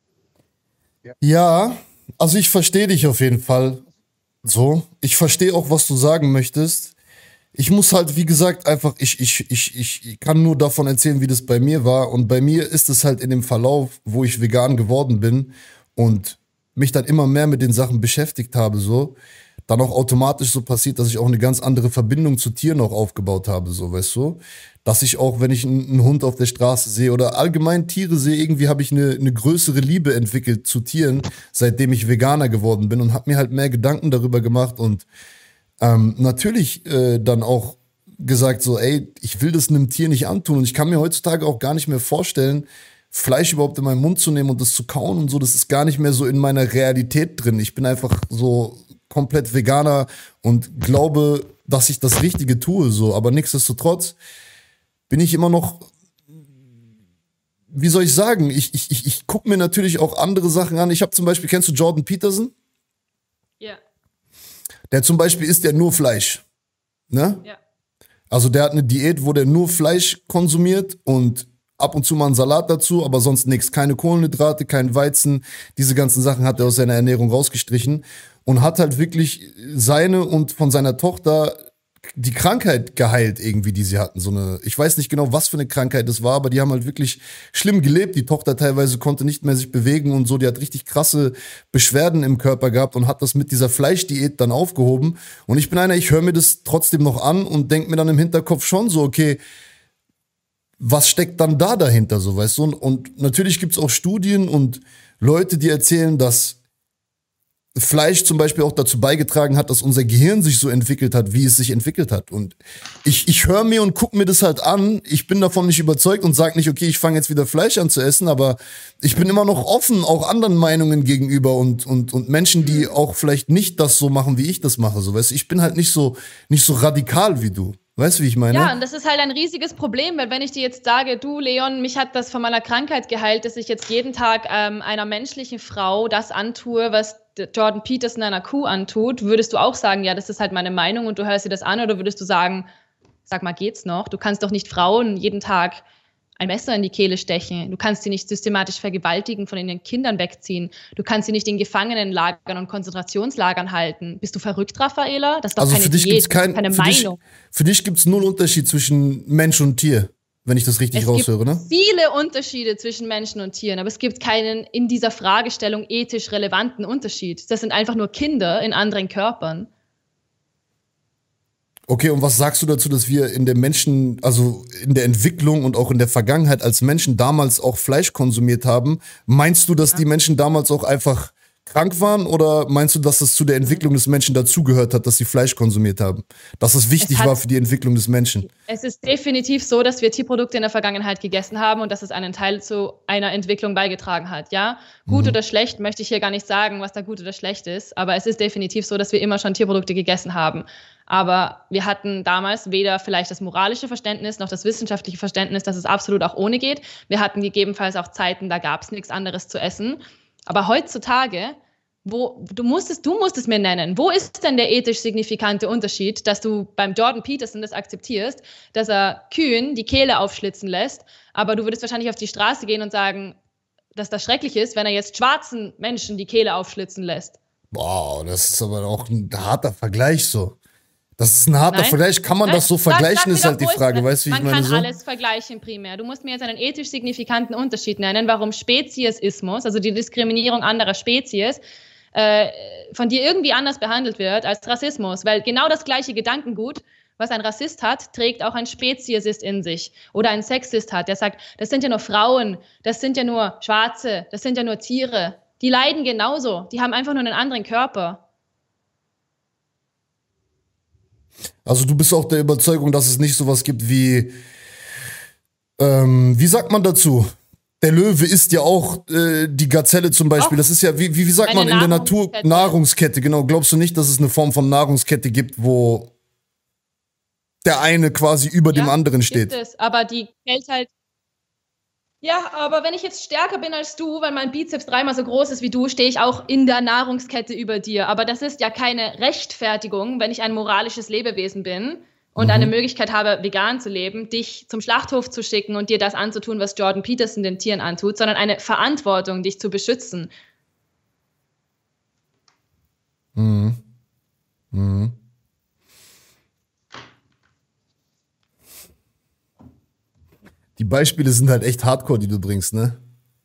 S1: Ja, also ich verstehe dich auf jeden Fall so. Ich verstehe auch, was du sagen möchtest. Ich muss halt, wie gesagt, einfach, ich, ich, ich, ich kann nur davon erzählen, wie das bei mir war. Und bei mir ist es halt in dem Verlauf, wo ich vegan geworden bin und mich dann immer mehr mit den Sachen beschäftigt habe, so, dann auch automatisch so passiert, dass ich auch eine ganz andere Verbindung zu Tieren auch aufgebaut habe, so, weißt du? Dass ich auch, wenn ich einen, einen Hund auf der Straße sehe oder allgemein Tiere sehe, irgendwie habe ich eine, eine größere Liebe entwickelt zu Tieren, seitdem ich Veganer geworden bin und habe mir halt mehr Gedanken darüber gemacht und ähm, natürlich äh, dann auch gesagt so, ey, ich will das einem Tier nicht antun und ich kann mir heutzutage auch gar nicht mehr vorstellen, Fleisch überhaupt in meinen Mund zu nehmen und das zu kauen und so, das ist gar nicht mehr so in meiner Realität drin. Ich bin einfach so komplett Veganer und glaube, dass ich das Richtige tue, so, aber nichtsdestotrotz bin ich immer noch, wie soll ich sagen, ich, ich, ich, ich gucke mir natürlich auch andere Sachen an. Ich habe zum Beispiel, kennst du Jordan Peterson?
S2: Ja.
S1: Der zum Beispiel isst ja nur Fleisch, ne?
S2: Ja.
S1: Also der hat eine Diät, wo der nur Fleisch konsumiert und ab und zu mal einen Salat dazu, aber sonst nichts. Keine Kohlenhydrate, kein Weizen. Diese ganzen Sachen hat er aus seiner Ernährung rausgestrichen und hat halt wirklich seine und von seiner Tochter die Krankheit geheilt irgendwie, die sie hatten. So eine, ich weiß nicht genau, was für eine Krankheit das war, aber die haben halt wirklich schlimm gelebt. Die Tochter teilweise konnte nicht mehr sich bewegen und so. Die hat richtig krasse Beschwerden im Körper gehabt und hat das mit dieser Fleischdiät dann aufgehoben. Und ich bin einer, ich höre mir das trotzdem noch an und denke mir dann im Hinterkopf schon so, okay, was steckt dann da dahinter, so, weißt du? Und, und natürlich gibt's auch Studien und Leute, die erzählen, dass Fleisch zum Beispiel auch dazu beigetragen hat, dass unser Gehirn sich so entwickelt hat, wie es sich entwickelt hat. Und ich, ich höre mir und gucke mir das halt an. Ich bin davon nicht überzeugt und sage nicht, okay, ich fange jetzt wieder Fleisch an zu essen, aber ich bin immer noch offen, auch anderen Meinungen gegenüber und, und, und Menschen, die auch vielleicht nicht das so machen, wie ich das mache. So, weißt du? Ich bin halt nicht so, nicht so radikal wie du. Weißt du, wie ich meine?
S2: Ja, und das ist halt ein riesiges Problem, weil wenn ich dir jetzt sage, du Leon, mich hat das von meiner Krankheit geheilt, dass ich jetzt jeden Tag ähm, einer menschlichen Frau das antue, was Jordan Peterson einer Kuh antut, würdest du auch sagen, ja, das ist halt meine Meinung und du hörst dir das an, oder würdest du sagen, sag mal, geht's noch? Du kannst doch nicht Frauen jeden Tag ein Messer in die Kehle stechen. Du kannst sie nicht systematisch vergewaltigen, von ihren Kindern wegziehen. Du kannst sie nicht in Gefangenenlagern und Konzentrationslagern halten. Bist du verrückt, Raffaela? Das ist doch
S1: also
S2: keine
S1: für dich
S2: Diät,
S1: gibt's kein,
S2: keine
S1: für
S2: Meinung.
S1: Dich, für dich gibt es null Unterschied zwischen Mensch und Tier, wenn ich das richtig
S2: es
S1: raushöre,
S2: gibt
S1: ne?
S2: viele Unterschiede zwischen Menschen und Tieren, aber es gibt keinen in dieser Fragestellung ethisch relevanten Unterschied. Das sind einfach nur Kinder in anderen Körpern.
S1: Okay, und was sagst du dazu, dass wir in der Menschen, also in der Entwicklung und auch in der Vergangenheit als Menschen damals auch Fleisch konsumiert haben? Meinst du, dass ja. die Menschen damals auch einfach krank waren? Oder meinst du, dass das zu der Entwicklung des Menschen dazugehört hat, dass sie Fleisch konsumiert haben? Dass es wichtig es war für die Entwicklung des Menschen?
S2: Es ist definitiv so, dass wir Tierprodukte in der Vergangenheit gegessen haben und dass es einen Teil zu einer Entwicklung beigetragen hat. Ja, gut mhm. oder schlecht möchte ich hier gar nicht sagen, was da gut oder schlecht ist. Aber es ist definitiv so, dass wir immer schon Tierprodukte gegessen haben. Aber wir hatten damals weder vielleicht das moralische Verständnis noch das wissenschaftliche Verständnis, dass es absolut auch ohne geht. Wir hatten gegebenenfalls auch Zeiten, da gab es nichts anderes zu essen. Aber heutzutage, wo du musstest, du musst es mir nennen, wo ist denn der ethisch signifikante Unterschied, dass du beim Jordan Peterson das akzeptierst, dass er Kühen die Kehle aufschlitzen lässt, aber du würdest wahrscheinlich auf die Straße gehen und sagen, dass das schrecklich ist, wenn er jetzt schwarzen Menschen die Kehle aufschlitzen lässt.
S1: Boah, das ist aber auch ein harter Vergleich so. Das ist ein harter
S2: Nein?
S1: Vergleich. Kann man
S2: Nein?
S1: das so
S2: Sag,
S1: vergleichen,
S2: sag
S1: ist halt die Frage.
S2: Ist,
S1: weißt du, wie ich meine?
S2: Man kann
S1: so?
S2: alles vergleichen primär. Du musst mir jetzt einen ethisch signifikanten Unterschied nennen, warum Speziesismus, also die Diskriminierung anderer Spezies, äh, von dir irgendwie anders behandelt wird als Rassismus. Weil genau das gleiche Gedankengut, was ein Rassist hat, trägt auch ein Speziesist in sich. Oder ein Sexist hat, der sagt, das sind ja nur Frauen, das sind ja nur Schwarze, das sind ja nur Tiere. Die leiden genauso. Die haben einfach nur einen anderen Körper.
S1: Also du bist auch der Überzeugung, dass es nicht sowas gibt wie, ähm, wie sagt man dazu? Der Löwe isst ja auch äh, die Gazelle zum Beispiel. Auch das ist ja, wie, wie, wie sagt man in der Natur, Nahrungskette, genau. Glaubst du nicht, dass es eine Form von Nahrungskette gibt, wo der eine quasi über ja, dem anderen steht?
S2: Gibt es, aber die hält halt. Ja, aber wenn ich jetzt stärker bin als du, weil mein Bizeps dreimal so groß ist wie du, stehe ich auch in der Nahrungskette über dir. Aber das ist ja keine Rechtfertigung, wenn ich ein moralisches Lebewesen bin und mhm. eine Möglichkeit habe, vegan zu leben, dich zum Schlachthof zu schicken und dir das anzutun, was Jordan Peterson den Tieren antut, sondern eine Verantwortung, dich zu beschützen.
S1: Mhm. Mhm. Die Beispiele sind halt echt hardcore, die du bringst, ne?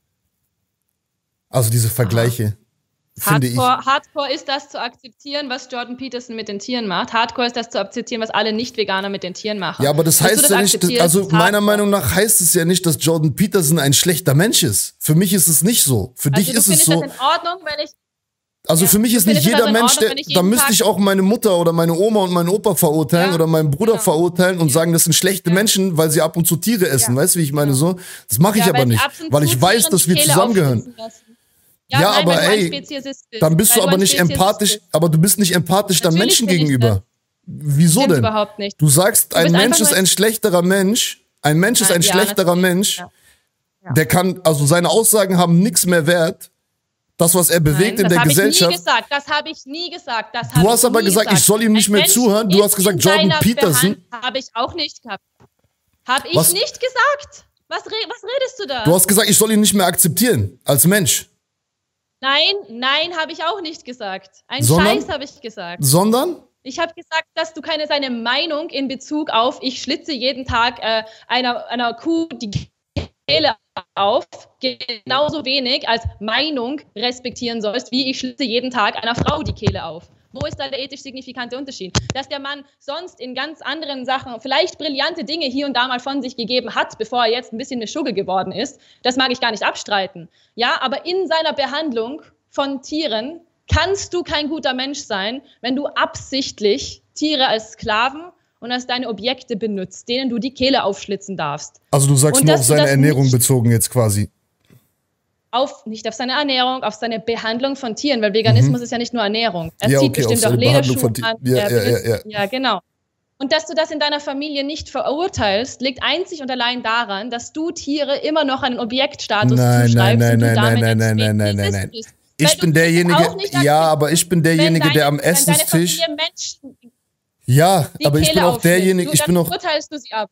S1: Also diese Vergleiche, Aha. finde
S2: Hardcore,
S1: ich.
S2: Hardcore ist das zu akzeptieren, was Jordan Peterson mit den Tieren macht. Hardcore ist das zu akzeptieren, was alle Nicht-Veganer mit den Tieren machen.
S1: Ja, aber das
S2: dass
S1: heißt
S2: das
S1: ja nicht, dass, also meiner Meinung nach heißt es ja nicht, dass Jordan Peterson ein schlechter Mensch ist. Für mich ist es nicht so. Für
S2: also
S1: dich ist es so.
S2: Das in Ordnung, wenn ich
S1: Also
S2: ja,
S1: für mich ist nicht jeder also Mensch, Ordnung, der, da müsste ich auch meine Mutter oder meine Oma und meinen Opa verurteilen ja, oder meinen Bruder genau. verurteilen und ja. sagen, das sind schlechte ja. Menschen, weil sie ab und zu Tiere essen. Ja. Weißt du, wie ich meine so? Das mache ich ja, aber nicht, weil ich weiß, dass wir zusammengehören. Ja, ja nein, aber ey, dann bist du aber nicht empathisch, bist. aber du bist nicht empathisch dann Menschen gegenüber. Wieso denn?
S2: Überhaupt nicht.
S1: Du sagst, ein Mensch ist ein schlechterer Mensch, ein Mensch ist ein schlechterer Mensch, der kann, also seine Aussagen haben nichts mehr Wert. Das, was er bewegt Nein, in der Gesellschaft.
S2: Das habe ich nie gesagt. Das habe ich nie gesagt. Das
S1: du hast aber gesagt, gesagt, ich soll ihm nicht mehr zuhören. Du hast gesagt, Jordan Peterson.
S2: Habe ich auch nicht gehabt. Habe ich was? nicht gesagt. Was, re was redest du da?
S1: Du hast gesagt, ich soll ihn nicht mehr akzeptieren als Mensch.
S2: Nein, nein, habe ich auch nicht gesagt. Ein
S1: Sondern?
S2: Scheiß habe ich gesagt.
S1: Sondern?
S2: Ich habe gesagt, dass du keine seine Meinung in Bezug auf, ich schlitze jeden Tag äh, einer, einer Kuh die Kehle auf, genauso wenig als Meinung respektieren sollst, wie ich schlitze jeden Tag einer Frau die Kehle auf. Wo ist da der ethisch signifikante Unterschied? Dass der Mann sonst in ganz anderen Sachen vielleicht brillante Dinge hier und da mal von sich gegeben hat, bevor er jetzt ein bisschen eine Schugge geworden ist, das mag ich gar nicht abstreiten. Ja, aber in seiner Behandlung von Tieren kannst du kein guter Mensch sein, wenn du absichtlich Tiere als Sklaven und als deine Objekte benutzt, denen du die Kehle aufschlitzen darfst.
S1: Also du sagst und nur auf seine Ernährung bezogen jetzt quasi.
S2: Auf, nicht auf seine Ernährung, auf seine Behandlung von Tieren, weil Veganismus mhm. ist ja nicht nur Ernährung. Er ja, zieht okay, bestimmt auch Lederschuhe an. Ja, ja, ja, ja. ja, genau. Und dass du das in deiner Familie nicht verurteilst, liegt einzig und allein daran, dass du Tiere immer noch einen Objektstatus
S1: nein,
S2: zuschreibst.
S1: Nein,
S2: und
S1: nein,
S2: du
S1: nein,
S2: damit
S1: nein, nein, nein, nein, nein, nein. Ich bin derjenige, ja, aber ich bin derjenige, der am Essenstisch... Ja, aber ich bin auch derjenige, ich bin auch...
S2: urteilst du sie ab.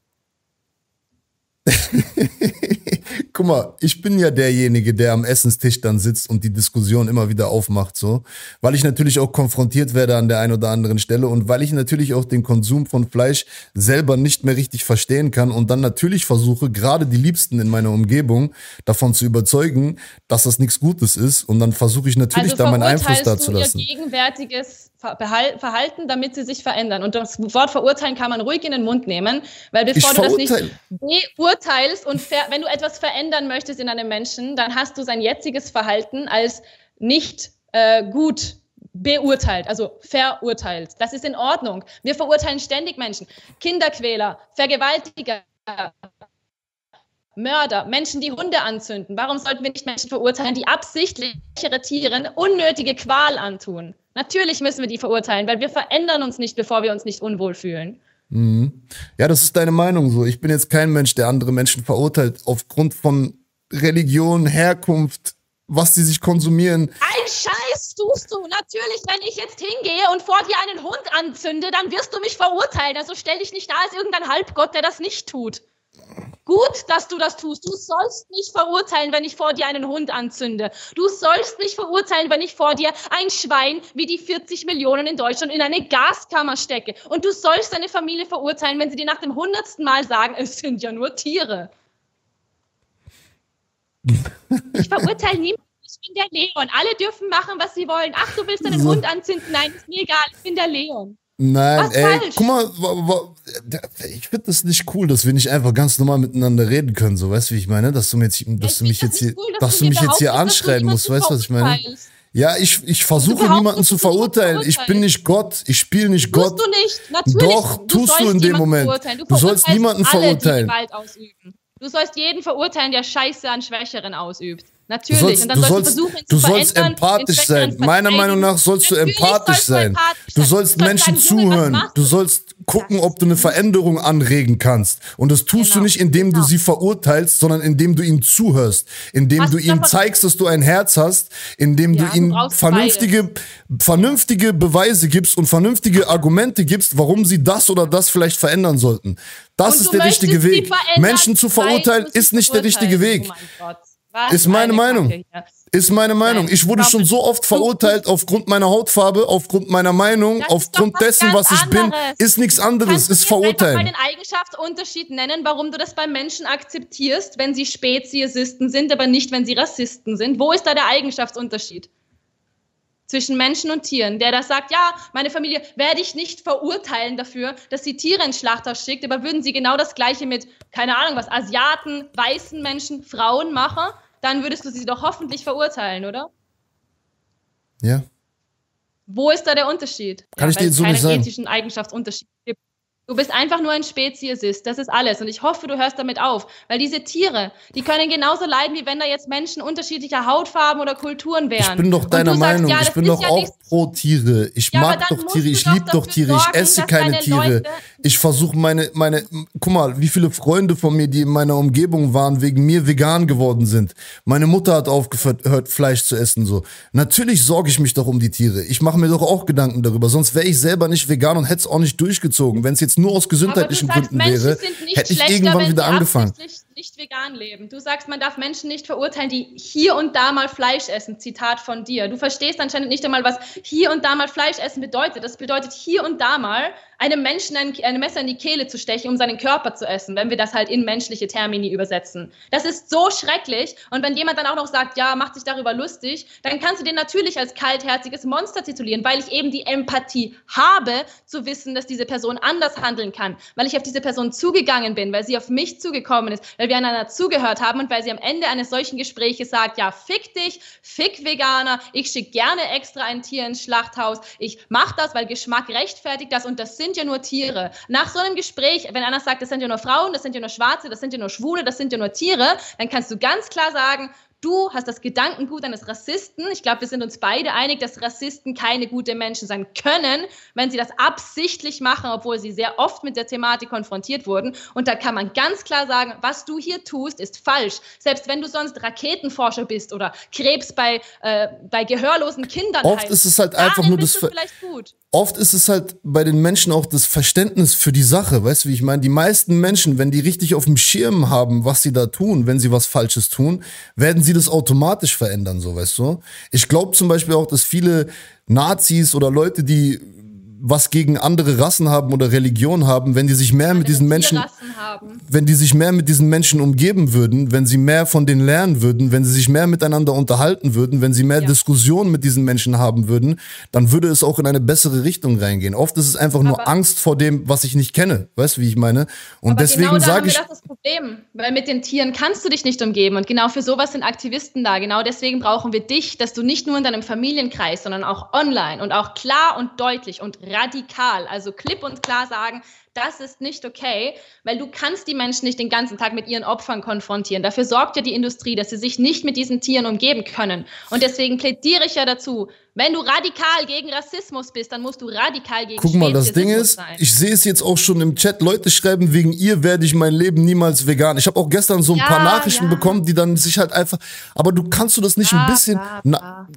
S1: Guck mal, ich bin ja derjenige, der am Essenstisch dann sitzt und die Diskussion immer wieder aufmacht, so. Weil ich natürlich auch konfrontiert werde an der einen oder anderen Stelle und weil ich natürlich auch den Konsum von Fleisch selber nicht mehr richtig verstehen kann und dann natürlich versuche, gerade die Liebsten in meiner Umgebung davon zu überzeugen, dass das nichts Gutes ist und dann versuche ich natürlich also da meinen Einfluss da zu lassen.
S2: Also ihr gegenwärtiges Verhalten, damit sie sich verändern. Und das Wort verurteilen kann man ruhig in den Mund nehmen, weil bevor du das nicht beurteilst und wenn du etwas verändern möchtest in einem Menschen, dann hast du sein jetziges Verhalten als nicht äh, gut beurteilt, also verurteilt. Das ist in Ordnung. Wir verurteilen ständig Menschen. Kinderquäler, Vergewaltiger, Mörder, Menschen, die Hunde anzünden. Warum sollten wir nicht Menschen verurteilen, die absichtlich ihre Tieren unnötige Qual antun? Natürlich müssen wir die verurteilen, weil wir verändern uns nicht, bevor wir uns nicht unwohl fühlen.
S1: Mhm. Ja, das ist deine Meinung so. Ich bin jetzt kein Mensch, der andere Menschen verurteilt aufgrund von Religion, Herkunft, was sie sich konsumieren.
S2: Ein Scheiß tust du. Natürlich, wenn ich jetzt hingehe und vor dir einen Hund anzünde, dann wirst du mich verurteilen. Also stell dich nicht da als irgendein Halbgott, der das nicht tut. Gut, dass du das tust. Du sollst mich verurteilen, wenn ich vor dir einen Hund anzünde. Du sollst mich verurteilen, wenn ich vor dir ein Schwein wie die vierzig Millionen in Deutschland in eine Gaskammer stecke. Und du sollst deine Familie verurteilen, wenn sie dir nach dem hundertsten Mal sagen, es sind ja nur Tiere. Ich verurteile niemanden. Ich bin der Leon. Alle dürfen machen, was sie wollen. Ach, du willst einen so. Hund anzünden? Nein, ist mir egal. Ich bin der Leon.
S1: Nein,
S2: was
S1: ey,
S2: falsch?
S1: Guck mal, wa, wa, ich finde das nicht cool, dass wir nicht einfach ganz normal miteinander reden können, so, weißt du, wie ich meine? Dass du, mir jetzt, dass du mich jetzt hier, cool, dass, dass du mich jetzt hier anschreien musst, weißt du, was ich meine? Ja, ich, ich versuche niemanden zu verurteilen. Ich bin nicht Gott, ich spiele nicht Gott.
S2: Tust du nicht, natürlich.
S1: Doch, du tust du in dem Moment. Du, du sollst niemanden alle, verurteilen.
S2: Du sollst jeden verurteilen, der Scheiße an Schwächeren ausübt. Natürlich.
S1: Du sollst,
S2: und dann
S1: du
S2: sollst,
S1: sollst, du sollst empathisch sein. Meiner Meinung nach sollst du empathisch sein. Empathisch du sollst sein. Menschen sagen, zuhören. Junge, du sollst gucken, ob du eine Veränderung anregen kannst. Und das tust genau. du nicht, indem genau. du sie verurteilst, sondern indem du ihnen zuhörst. Indem hast du ihnen zeigst, dass du ein Herz hast. Indem ja, du ihnen vernünftige, vernünftige Beweise gibst und vernünftige Argumente gibst, warum sie das oder das vielleicht verändern sollten. Das ist der richtige Weg. Menschen zu verurteilen ist nicht der richtige Weg. Was? Ist meine Meinung. Ist meine Meinung. Ich wurde schon so oft verurteilt aufgrund meiner Hautfarbe, aufgrund meiner Meinung, aufgrund dessen, was ich bin. Ist nichts anderes, ist verurteilen.
S2: Kannst du mal den Eigenschaftsunterschied nennen, warum du das bei Menschen akzeptierst, wenn sie Speziesisten sind, aber nicht, wenn sie Rassisten sind? Wo ist da der Eigenschaftsunterschied zwischen Menschen und Tieren? Der das sagt, ja, meine Familie werde ich nicht verurteilen dafür, dass sie Tiere ins Schlachthaus schickt, aber würden sie genau das Gleiche mit, keine Ahnung was, Asiaten, weißen Menschen, Frauen machen, dann würdest du sie doch hoffentlich verurteilen, oder?
S1: Ja.
S2: Wo ist da der Unterschied?
S1: Kann
S2: ja,
S1: ich dir jetzt so nicht sagen.
S2: Weil es keinen genetischen Eigenschaftsunterschied gibt. Du bist einfach nur ein Speziesist, das ist alles. Und ich hoffe, du hörst damit auf. Weil diese Tiere, die können genauso leiden, wie wenn da jetzt Menschen unterschiedlicher Hautfarben oder Kulturen wären.
S1: Ich bin doch deiner Meinung, sagst, ja, ich bin doch ja auch pro Tiere. Ich ja, mag doch Tiere, ich liebe doch Tiere, sorgen, ich esse keine Tiere. Leute ich versuche meine, meine, guck mal, wie viele Freunde von mir, die in meiner Umgebung waren, wegen mir vegan geworden sind. Meine Mutter hat aufgehört, Fleisch zu essen, so. Natürlich sorge ich mich doch um die Tiere. Ich mache mir doch auch Gedanken darüber. Sonst wäre ich selber nicht vegan und hätte es auch nicht durchgezogen. Wenn es jetzt nur aus gesundheitlichen sagst, Gründen
S2: Menschen
S1: wäre, hätte ich irgendwann wieder angefangen.
S2: Nicht vegan leben. Du sagst, man darf Menschen nicht verurteilen, die hier und da mal Fleisch essen. Zitat von dir. Du verstehst anscheinend nicht einmal, was hier und da mal Fleisch essen bedeutet. Das bedeutet hier und da mal einem Menschen ein, ein Messer in die Kehle zu stechen, um seinen Körper zu essen, wenn wir das halt in menschliche Termini übersetzen. Das ist so schrecklich. Und wenn jemand dann auch noch sagt, ja, macht sich darüber lustig, dann kannst du den natürlich als kaltherziges Monster titulieren, weil ich eben die Empathie habe, zu wissen, dass diese Person anders handeln kann, weil ich auf diese Person zugegangen bin, weil sie auf mich zugekommen ist, weil wir einander zugehört haben und weil sie am Ende eines solchen Gespräches sagt, ja, fick dich, fick Veganer, ich schicke gerne extra ein Tier ins Schlachthaus, ich mache das, weil Geschmack rechtfertigt das und das sind ja nur Tiere. Nach so einem Gespräch, wenn einer sagt, das sind ja nur Frauen, das sind ja nur Schwarze, das sind ja nur Schwule, das sind ja nur Tiere, dann kannst du ganz klar sagen, du hast das Gedankengut eines Rassisten. Ich glaube, wir sind uns beide einig, dass Rassisten keine guten Menschen sein können, wenn sie das absichtlich machen, obwohl sie sehr oft mit der Thematik konfrontiert wurden. Und da kann man ganz klar sagen, was du hier tust, ist falsch. Selbst wenn du sonst Raketenforscher bist oder Krebs bei, äh, bei gehörlosen Kindern
S1: Oft
S2: heißt,
S1: ist es halt einfach nur das...
S2: vielleicht gut.
S1: Oft ist es halt bei den Menschen auch das Verständnis für die Sache, weißt du, wie ich meine? Die meisten Menschen, wenn die richtig auf dem Schirm haben, was sie da tun, wenn sie was Falsches tun, werden sie das automatisch verändern, so, weißt du? Ich glaube zum Beispiel auch, dass viele Nazis oder Leute, die was gegen andere Rassen haben oder Religion haben, wenn die sich mehr mit diesen Menschen, wenn die sich mehr mit diesen Menschen umgeben würden, wenn sie mehr von denen lernen würden, wenn sie sich mehr miteinander unterhalten würden, wenn sie mehr ja. Diskussionen mit diesen Menschen haben würden, dann würde es auch in eine bessere Richtung reingehen. Oft ist es einfach nur
S2: aber
S1: Angst vor dem, was ich nicht kenne. Weißt du, wie ich meine? Und deswegen
S2: genau
S1: sage ich,
S2: Problem, weil mit den Tieren kannst du dich nicht umgeben und genau für sowas sind Aktivisten da. Genau deswegen brauchen wir dich, dass du nicht nur in deinem Familienkreis, sondern auch online und auch klar und deutlich und radikal, also klipp und klar sagen, das ist nicht okay, weil du kannst die Menschen nicht den ganzen Tag mit ihren Opfern konfrontieren. Dafür sorgt ja die Industrie, dass sie sich nicht mit diesen Tieren umgeben können. Und deswegen plädiere ich ja dazu, wenn du radikal gegen Rassismus bist, dann musst du radikal gegen
S1: Guck mal, das Ding ist,
S2: sein.
S1: Ich sehe es jetzt auch schon im Chat, Leute schreiben, wegen ihr werde ich mein Leben niemals vegan. Ich habe auch gestern so ein
S2: ja,
S1: paar Nachrichten
S2: ja.
S1: bekommen, die dann sich halt einfach, aber du kannst du das nicht
S2: ah,
S1: ein bisschen...
S2: ah,
S1: Na,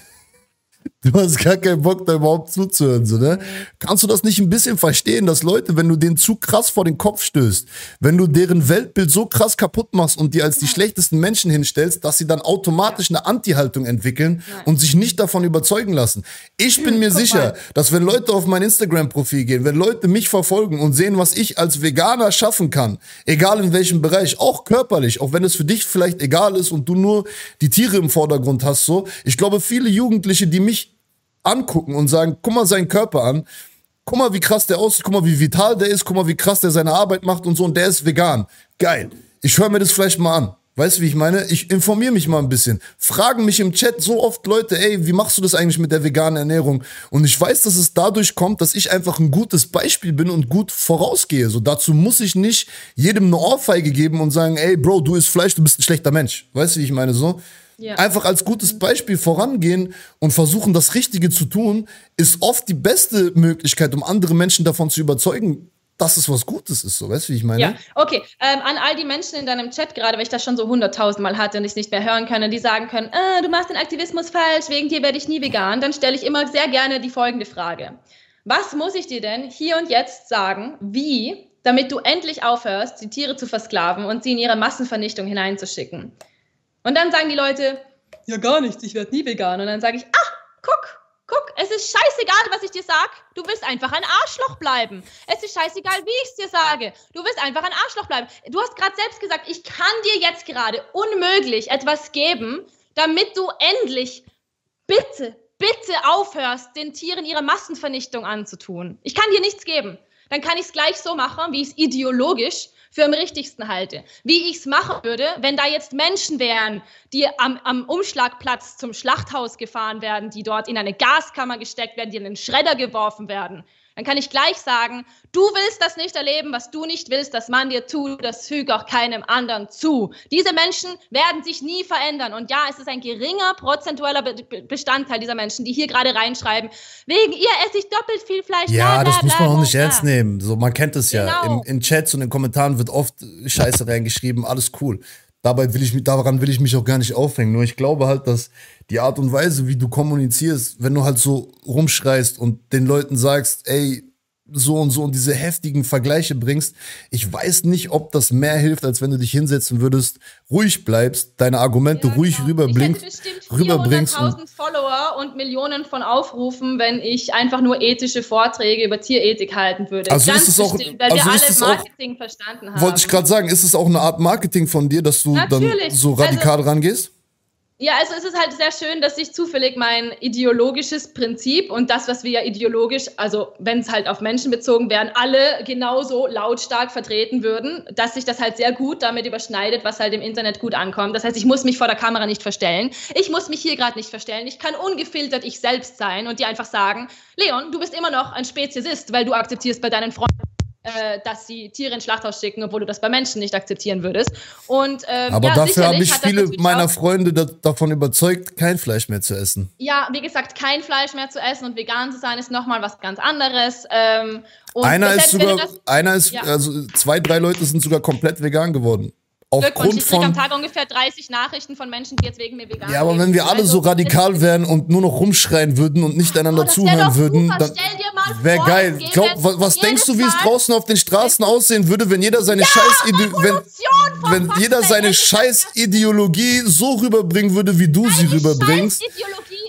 S1: du hast gar keinen Bock, da überhaupt zuzuhören, so, ne? Kannst du das nicht ein bisschen verstehen, dass Leute, wenn du denen zu krass vor den Kopf stößt, wenn du deren Weltbild so krass kaputt machst und die als die schlechtesten Menschen hinstellst, dass sie dann automatisch eine Anti-Haltung entwickeln und sich nicht davon überzeugen lassen. Ich bin mir
S2: Guck
S1: sicher,
S2: mal.
S1: dass wenn Leute auf mein Instagram-Profil gehen, wenn Leute mich verfolgen und sehen, was ich als Veganer schaffen kann, egal in welchem Bereich, auch körperlich, auch wenn es für dich vielleicht egal ist und du nur die Tiere im Vordergrund hast, so, ich glaube, viele Jugendliche, die mich angucken und sagen, guck mal seinen Körper an, guck mal, wie krass der aussieht, guck mal, wie vital der ist, guck mal, wie krass der seine Arbeit macht und so, und der ist vegan. Geil. Ich höre mir das vielleicht mal an. Weißt du, wie ich meine? Ich informiere mich mal ein bisschen. Fragen mich im Chat so oft Leute, ey, wie machst du das eigentlich mit der veganen Ernährung? Und ich weiß, dass es dadurch kommt, dass ich einfach ein gutes Beispiel bin und gut vorausgehe. So, dazu muss ich nicht jedem eine Ohrfeige geben und sagen, ey, Bro, du isst Fleisch, du bist ein schlechter Mensch. Weißt du, wie ich meine? So. Ja. Einfach als gutes Beispiel vorangehen und versuchen, das Richtige zu tun, ist oft die beste Möglichkeit, um andere Menschen davon zu überzeugen, dass es was Gutes ist. So, weißt du, wie ich meine?
S2: Ja, okay. Ähm, an all die Menschen in deinem Chat gerade, weil ich das schon so hunderttausend Mal hatte und ich es nicht mehr hören kann, die sagen können, ah, du machst den Aktivismus falsch, wegen dir werde ich nie vegan, dann stelle ich immer sehr gerne die folgende Frage. Was muss ich dir denn hier und jetzt sagen, wie, damit du endlich aufhörst, die Tiere zu versklaven und sie in ihre Massenvernichtung hineinzuschicken? Und dann sagen die Leute, ja gar nichts, ich werde nie vegan. Und dann sage ich, ah, guck, guck, es ist scheißegal, was ich dir sage. Du wirst einfach ein Arschloch bleiben. Es ist scheißegal, wie ich es dir sage. Du wirst einfach ein Arschloch bleiben. Du hast gerade selbst gesagt, ich kann dir jetzt gerade unmöglich etwas geben, damit du endlich, bitte, bitte aufhörst, den Tieren ihre Massenvernichtung anzutun. Ich kann dir nichts geben. Dann kann ich es gleich so machen, wie ich es ideologisch für am richtigsten halte. Wie ich es machen würde, wenn da jetzt Menschen wären, die am, am Umschlagplatz zum Schlachthaus gefahren werden, die dort in eine Gaskammer gesteckt werden, die in den Schredder geworfen werden. Dann kann ich gleich sagen, du willst das nicht erleben, was du nicht willst, dass man dir tut, das füge auch keinem anderen zu. Diese Menschen werden sich nie verändern. Und ja, es ist ein geringer prozentueller Be- Bestandteil dieser Menschen, die hier gerade reinschreiben, wegen ihr esse ich doppelt viel Fleisch.
S1: Ja,
S2: bla, bla,
S1: das muss man
S2: bla,
S1: auch
S2: bla,
S1: nicht
S2: bla.
S1: ernst nehmen. So, man kennt es ja.
S2: Genau.
S1: In, in Chats und in Kommentaren wird oft Scheiße reingeschrieben, alles cool. Dabei will ich mich, daran will ich mich auch gar nicht aufhängen. Nur ich glaube halt, dass die Art und Weise, wie du kommunizierst, wenn du halt so rumschreist und den Leuten sagst, ey, so und so und diese heftigen Vergleiche bringst, ich weiß nicht, ob das mehr hilft, als wenn du dich hinsetzen würdest, ruhig bleibst, deine Argumente
S2: Ja,
S1: ruhig
S2: genau.
S1: rüberbringst,
S2: Ich hätte bestimmt
S1: rüberbringst.
S2: vierhunderttausend Follower und Millionen von Aufrufen, wenn ich einfach nur ethische Vorträge über Tierethik halten würde.
S1: Also
S2: Ganz
S1: ist es auch-
S2: bestimmt, weil
S1: also
S2: wir
S1: ist
S2: alle
S1: es auch-
S2: Marketing verstanden haben.
S1: Wollte ich gerade sagen, ist es auch eine Art Marketing von dir, dass du
S2: Natürlich.
S1: dann so radikal
S2: Also-
S1: rangehst?
S2: Ja, also es ist halt sehr schön, dass ich zufällig mein ideologisches Prinzip und das, was wir ja ideologisch, also wenn es halt auf Menschen bezogen wären, alle genauso lautstark vertreten würden, dass sich das halt sehr gut damit überschneidet, was halt im Internet gut ankommt. Das heißt, ich muss mich vor der Kamera nicht verstellen. Ich muss mich hier gerade nicht verstellen. Ich kann ungefiltert ich selbst sein und dir einfach sagen, Leon, du bist immer noch ein Speziesist, weil du akzeptierst bei deinen Freunden, äh, dass sie Tiere ins Schlachthaus schicken, obwohl du das bei Menschen nicht akzeptieren würdest. Und, ähm,
S1: Aber
S2: ja,
S1: dafür habe
S2: sicherlich
S1: ich
S2: hat das
S1: viele
S2: natürlich
S1: meiner
S2: auch-
S1: Freunde da, davon überzeugt, kein Fleisch mehr zu essen.
S2: Ja, wie gesagt, kein Fleisch mehr zu essen und vegan zu sein ist nochmal was ganz anderes. Ähm, und
S1: Einer ist
S2: selbst wenn
S1: sogar,
S2: du das-
S1: einer ist,
S2: Ja.
S1: also zwei, drei Leute sind sogar komplett vegan geworden.
S2: Glückwunsch,
S1: Aufgrund
S2: ich kriege am
S1: von,
S2: Tag ungefähr dreißig Nachrichten von Menschen, die jetzt wegen mir vegan
S1: ja, aber
S2: leben.
S1: wenn wir alle
S2: Also,
S1: so radikal wären und nur noch rumschreien würden und nicht einander
S2: Oh, das wär
S1: zuhören
S2: doch
S1: würden,
S2: super.
S1: dann
S2: Stell dir mal
S1: wäre
S2: vor,
S1: geil.
S2: es gäbe
S1: Glaub, was was
S2: jedes
S1: denkst du, wie es
S2: Mal
S1: draußen auf den Straßen aussehen würde, wenn jeder seine scheiß Ide- wenn,
S2: Revolution vom
S1: wenn jeder
S2: Fachfeld.
S1: seine
S2: Es ist
S1: scheiß Ideologie so rüberbringen würde, wie du sie
S2: eine
S1: rüberbringst?
S2: Scheiß Ideologie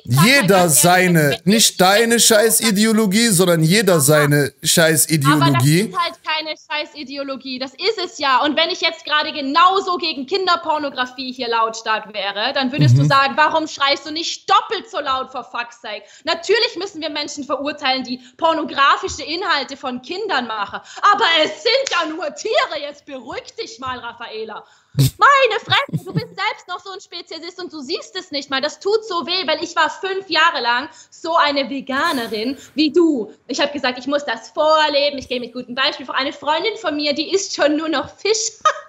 S1: jeder seine, nicht deine Scheißideologie, sondern jeder seine Scheißideologie.
S2: Aber das ist halt keine Scheißideologie, das ist es ja. Und wenn ich jetzt gerade genauso gegen Kinderpornografie hier lautstark wäre, dann würdest mhm. du sagen, warum schreist du nicht doppelt so laut, for fuck's sake? Natürlich müssen wir Menschen verurteilen, die pornografische Inhalte von Kindern machen. Aber es sind ja nur Tiere, jetzt beruhig dich mal, Raffaela. Meine Fresse, du bist selbst noch so ein Spezialist und du siehst es nicht mal. Das tut so weh, weil ich war fünf Jahre lang so eine Veganerin wie du. Ich habe gesagt, ich muss das vorleben, ich gehe mit gutem Beispiel vor. Eine Freundin von mir, die isst schon nur noch Fisch.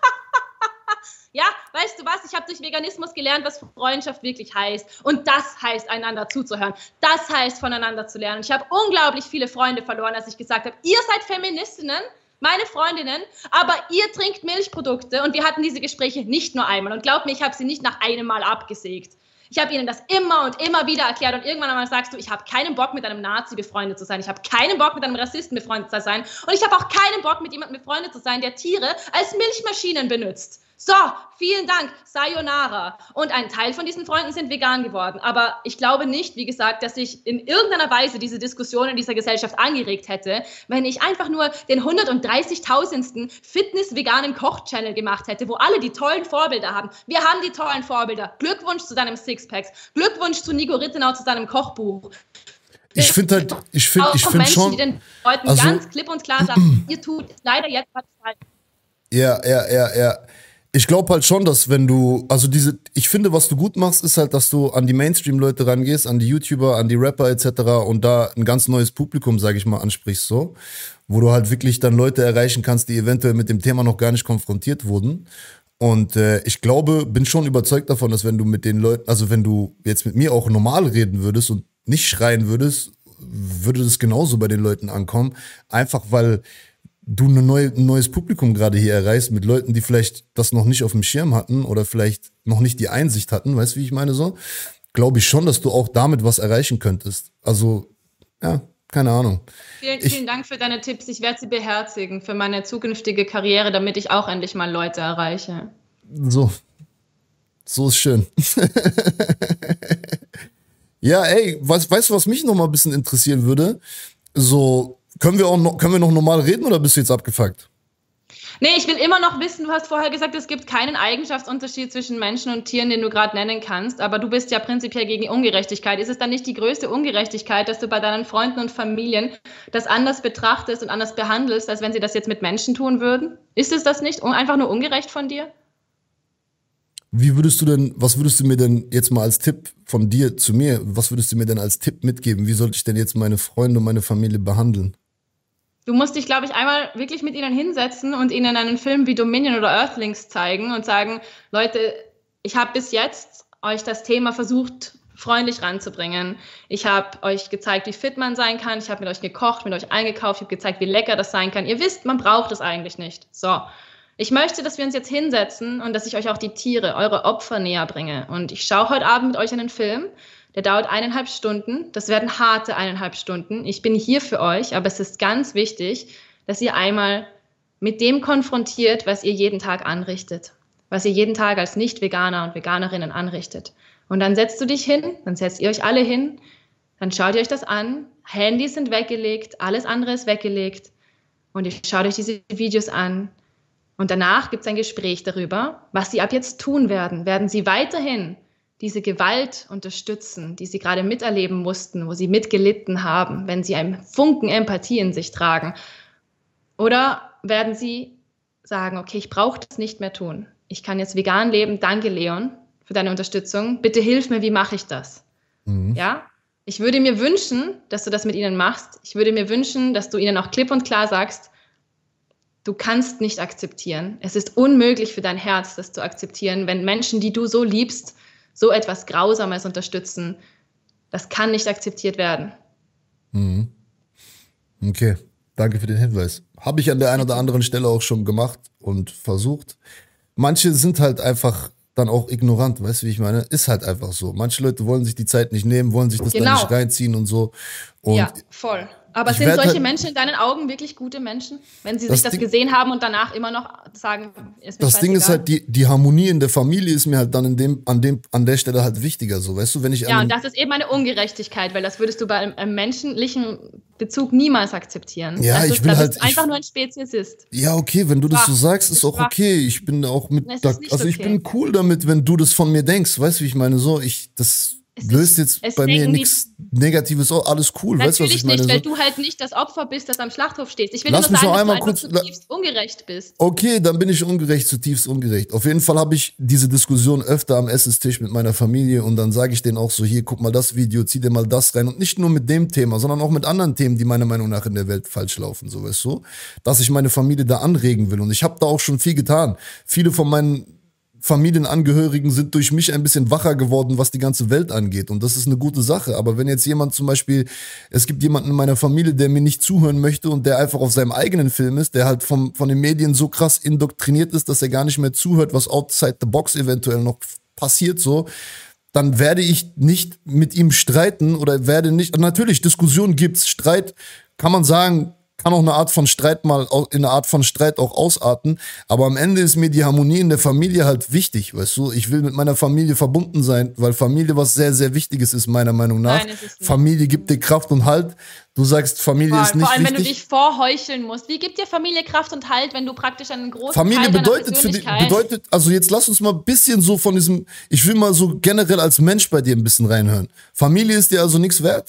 S2: Ja, weißt du was? Ich habe durch Veganismus gelernt, was Freundschaft wirklich heißt. Und das heißt, einander zuzuhören. Das heißt, voneinander zu lernen. Ich habe unglaublich viele Freunde verloren, als ich gesagt habe, ihr seid Feministinnen, meine Freundinnen, aber ihr trinkt Milchprodukte. Und wir hatten diese Gespräche nicht nur einmal. Und glaub mir, ich habe sie nicht nach einem Mal abgesägt. Ich habe ihnen das immer und immer wieder erklärt. Und irgendwann einmal sagst du, ich habe keinen Bock, mit einem Nazi befreundet zu sein. Ich habe keinen Bock, mit einem Rassisten befreundet zu sein. Und ich habe auch keinen Bock, mit jemandem befreundet zu sein, der Tiere als Milchmaschinen benutzt. So, vielen Dank, sayonara. Und ein Teil von diesen Freunden sind vegan geworden. Aber ich glaube nicht, wie gesagt, dass ich in irgendeiner Weise diese Diskussion in dieser Gesellschaft angeregt hätte, wenn ich einfach nur den hundertdreißigtausendsten Fitness-veganen Koch-Channel gemacht hätte, wo alle die tollen Vorbilder haben. Wir haben die tollen Vorbilder. Glückwunsch zu deinem Sixpacks. Glückwunsch zu Nico Rittenau, zu seinem Kochbuch.
S1: Ich finde halt, ich finde ich find schon...
S2: die den Leuten also, ganz klipp und klar sagen, ihr tut leider jetzt was falsch.
S1: Ja, ja, ja, ja. Ich glaube halt schon, dass wenn du, also diese, ich finde, was du gut machst, ist halt, dass du an die Mainstream-Leute rangehst, an die YouTuber, an die Rapper et cetera und da ein ganz neues Publikum, sage ich mal, ansprichst so, wo du halt wirklich dann Leute erreichen kannst, die eventuell mit dem Thema noch gar nicht konfrontiert wurden. Und äh, ich glaube, bin schon überzeugt davon, dass wenn du mit den Leuten, also wenn du jetzt mit mir auch normal reden würdest und nicht schreien würdest, würde das genauso bei den Leuten ankommen, einfach weil du eine neue, ein neues Publikum gerade hier erreichst mit Leuten, die vielleicht das noch nicht auf dem Schirm hatten oder vielleicht noch nicht die Einsicht hatten, weißt du, wie ich meine so? Glaube ich schon, dass du auch damit was erreichen könntest. Also, ja, keine Ahnung.
S2: Vielen,
S1: ich,
S2: vielen Dank für deine Tipps. Ich werde sie beherzigen für meine zukünftige Karriere, damit ich auch endlich mal Leute erreiche.
S1: So. So ist schön. Ja, ey, was, weißt du, was mich noch mal ein bisschen interessieren würde? So, Können wir auch noch, können wir noch normal reden oder bist du jetzt abgefuckt?
S2: Nee, ich will immer noch wissen, du hast vorher gesagt, es gibt keinen Eigenschaftsunterschied zwischen Menschen und Tieren, den du gerade nennen kannst, aber du bist ja prinzipiell gegen Ungerechtigkeit. Ist es dann nicht die größte Ungerechtigkeit, dass du bei deinen Freunden und Familien das anders betrachtest und anders behandelst, als wenn sie das jetzt mit Menschen tun würden? Ist es das nicht? Einfach nur ungerecht von dir?
S1: Wie würdest du denn, was würdest du mir denn jetzt mal als Tipp von dir zu mir, was würdest du mir denn als Tipp mitgeben? Wie sollte ich denn jetzt meine Freunde und meine Familie behandeln?
S2: Du musst dich, glaube ich, einmal wirklich mit ihnen hinsetzen und ihnen einen Film wie Dominion oder Earthlings zeigen und sagen, Leute, ich habe bis jetzt euch das Thema versucht, freundlich ranzubringen. Ich habe euch gezeigt, wie fit man sein kann. Ich habe mit euch gekocht, mit euch eingekauft. Ich habe gezeigt, wie lecker das sein kann. Ihr wisst, man braucht es eigentlich nicht. So, ich möchte, dass wir uns jetzt hinsetzen und dass ich euch auch die Tiere, eure Opfer näher bringe. Und ich schaue heute Abend mit euch einen Film. Der dauert eineinhalb Stunden. Das werden harte eineinhalb Stunden. Ich bin hier für euch, aber es ist ganz wichtig, dass ihr einmal mit dem konfrontiert, was ihr jeden Tag anrichtet. Was ihr jeden Tag als Nicht-Veganer und Veganerinnen anrichtet. Und dann setzt du dich hin, dann setzt ihr euch alle hin, dann schaut ihr euch das an. Handys sind weggelegt, alles andere ist weggelegt. Und ihr schaut euch diese Videos an. Und danach gibt es ein Gespräch darüber, was sie ab jetzt tun werden. Werden sie weiterhin diese Gewalt unterstützen, die sie gerade miterleben mussten, wo sie mitgelitten haben, wenn sie einen Funken Empathie in sich tragen? Oder werden sie sagen, okay, ich brauche das nicht mehr tun. Ich kann jetzt vegan leben. Danke, Leon, für deine Unterstützung. Bitte hilf mir, wie mache ich das? Mhm. Ja? Ich würde mir wünschen, dass du das mit ihnen machst. Ich würde mir wünschen, dass du ihnen auch klipp und klar sagst, du kannst nicht akzeptieren. Es ist unmöglich für dein Herz, das zu akzeptieren, wenn Menschen, die du so liebst, so etwas Grausames unterstützen. Das kann nicht akzeptiert werden.
S1: Mhm. Okay, danke für den Hinweis. Habe ich an der einen oder anderen Stelle auch schon gemacht und versucht. Manche sind halt einfach dann auch ignorant, weißt du, wie ich meine? Ist halt einfach so. Manche Leute wollen sich die Zeit nicht nehmen, wollen sich das genau. dann nicht reinziehen und so. Und
S2: ja, voll. Aber
S1: ich
S2: sind solche
S1: halt,
S2: Menschen in deinen Augen wirklich gute Menschen? Wenn sie
S1: das
S2: sich das
S1: Ding,
S2: gesehen haben und danach immer noch sagen, ist mir
S1: das Ding ist
S2: scheißegal.
S1: halt, die, die Harmonie in der Familie ist mir halt dann in dem, an dem, an der Stelle halt wichtiger, so, weißt du, wenn ich an
S2: Ja, und
S1: einem,
S2: das ist eben eine Ungerechtigkeit, weil das würdest du bei einem, einem menschlichen Bezug niemals akzeptieren.
S1: ja,
S2: Das
S1: ich
S2: ist,
S1: will
S2: da
S1: halt,
S2: bist du
S1: ich,
S2: einfach nur ein Speziesist.
S1: ja, okay, wenn du das so
S2: Schwach.
S1: sagst,
S2: Das
S1: ist
S2: ist
S1: auch
S2: schwach.
S1: okay. Ich bin auch mit,
S2: Es
S1: da,
S2: ist nicht
S1: also ich
S2: okay.
S1: bin cool damit, wenn du das von mir denkst, weißt du, wie ich meine, so, ich, das
S2: Es
S1: löst
S2: ist,
S1: jetzt
S2: es
S1: bei mir
S2: denken die
S1: nichts Negatives, oh, alles cool, weißt du, was ich
S2: natürlich
S1: meine,
S2: nicht,
S1: so.
S2: weil du halt nicht das Opfer bist, das am Schlachthof steht. Ich will
S1: Lass
S2: nur
S1: mich
S2: sagen,
S1: noch
S2: dass du
S1: einmal
S2: einfach
S1: kurz, la-
S2: zutiefst ungerecht bist.
S1: okay, dann bin ich ungerecht, zutiefst ungerecht. Auf jeden Fall habe ich diese Diskussion öfter am Essenstisch mit meiner Familie und dann sage ich denen auch so, hier, guck mal das Video, zieh dir mal das rein und nicht nur mit dem Thema, sondern auch mit anderen Themen, die meiner Meinung nach in der Welt falsch laufen, so, weißt du, dass ich meine Familie da anregen will und ich habe da auch schon viel getan. Viele von meinen Familienangehörigen sind durch mich ein bisschen wacher geworden, was die ganze Welt angeht. Und das ist eine gute Sache. Aber wenn jetzt jemand zum Beispiel, es gibt jemanden in meiner Familie, der mir nicht zuhören möchte und der einfach auf seinem eigenen Film ist, der halt vom, von den Medien so krass indoktriniert ist, dass er gar nicht mehr zuhört, was outside the box eventuell noch passiert, so, dann werde ich nicht mit ihm streiten oder werde nicht, natürlich, Diskussion gibt's, Streit, kann man sagen, kann auch eine Art von Streit mal au- in eine Art von Streit auch ausarten, aber am Ende ist mir die Harmonie in der Familie halt wichtig, weißt du? Ich will mit meiner Familie verbunden sein, weil Familie was sehr, sehr Wichtiges ist, meiner Meinung nach.
S2: Nein, es ist nicht.
S1: Familie gibt dir Kraft und Halt. Du sagst, Familie
S2: Vor,
S1: ist nicht
S2: vor allem, wenn du
S1: wichtig.
S2: dich vorheucheln musst. Wie gibt dir Familie Kraft und Halt, wenn du praktisch einen großen
S1: Familie
S2: Teil deiner
S1: bedeutet für die,
S2: Persönlichkeit...
S1: bedeutet, also jetzt lass uns mal ein bisschen so von diesem, ich will mal so generell als Mensch bei dir ein bisschen reinhören. Familie ist dir also nichts wert?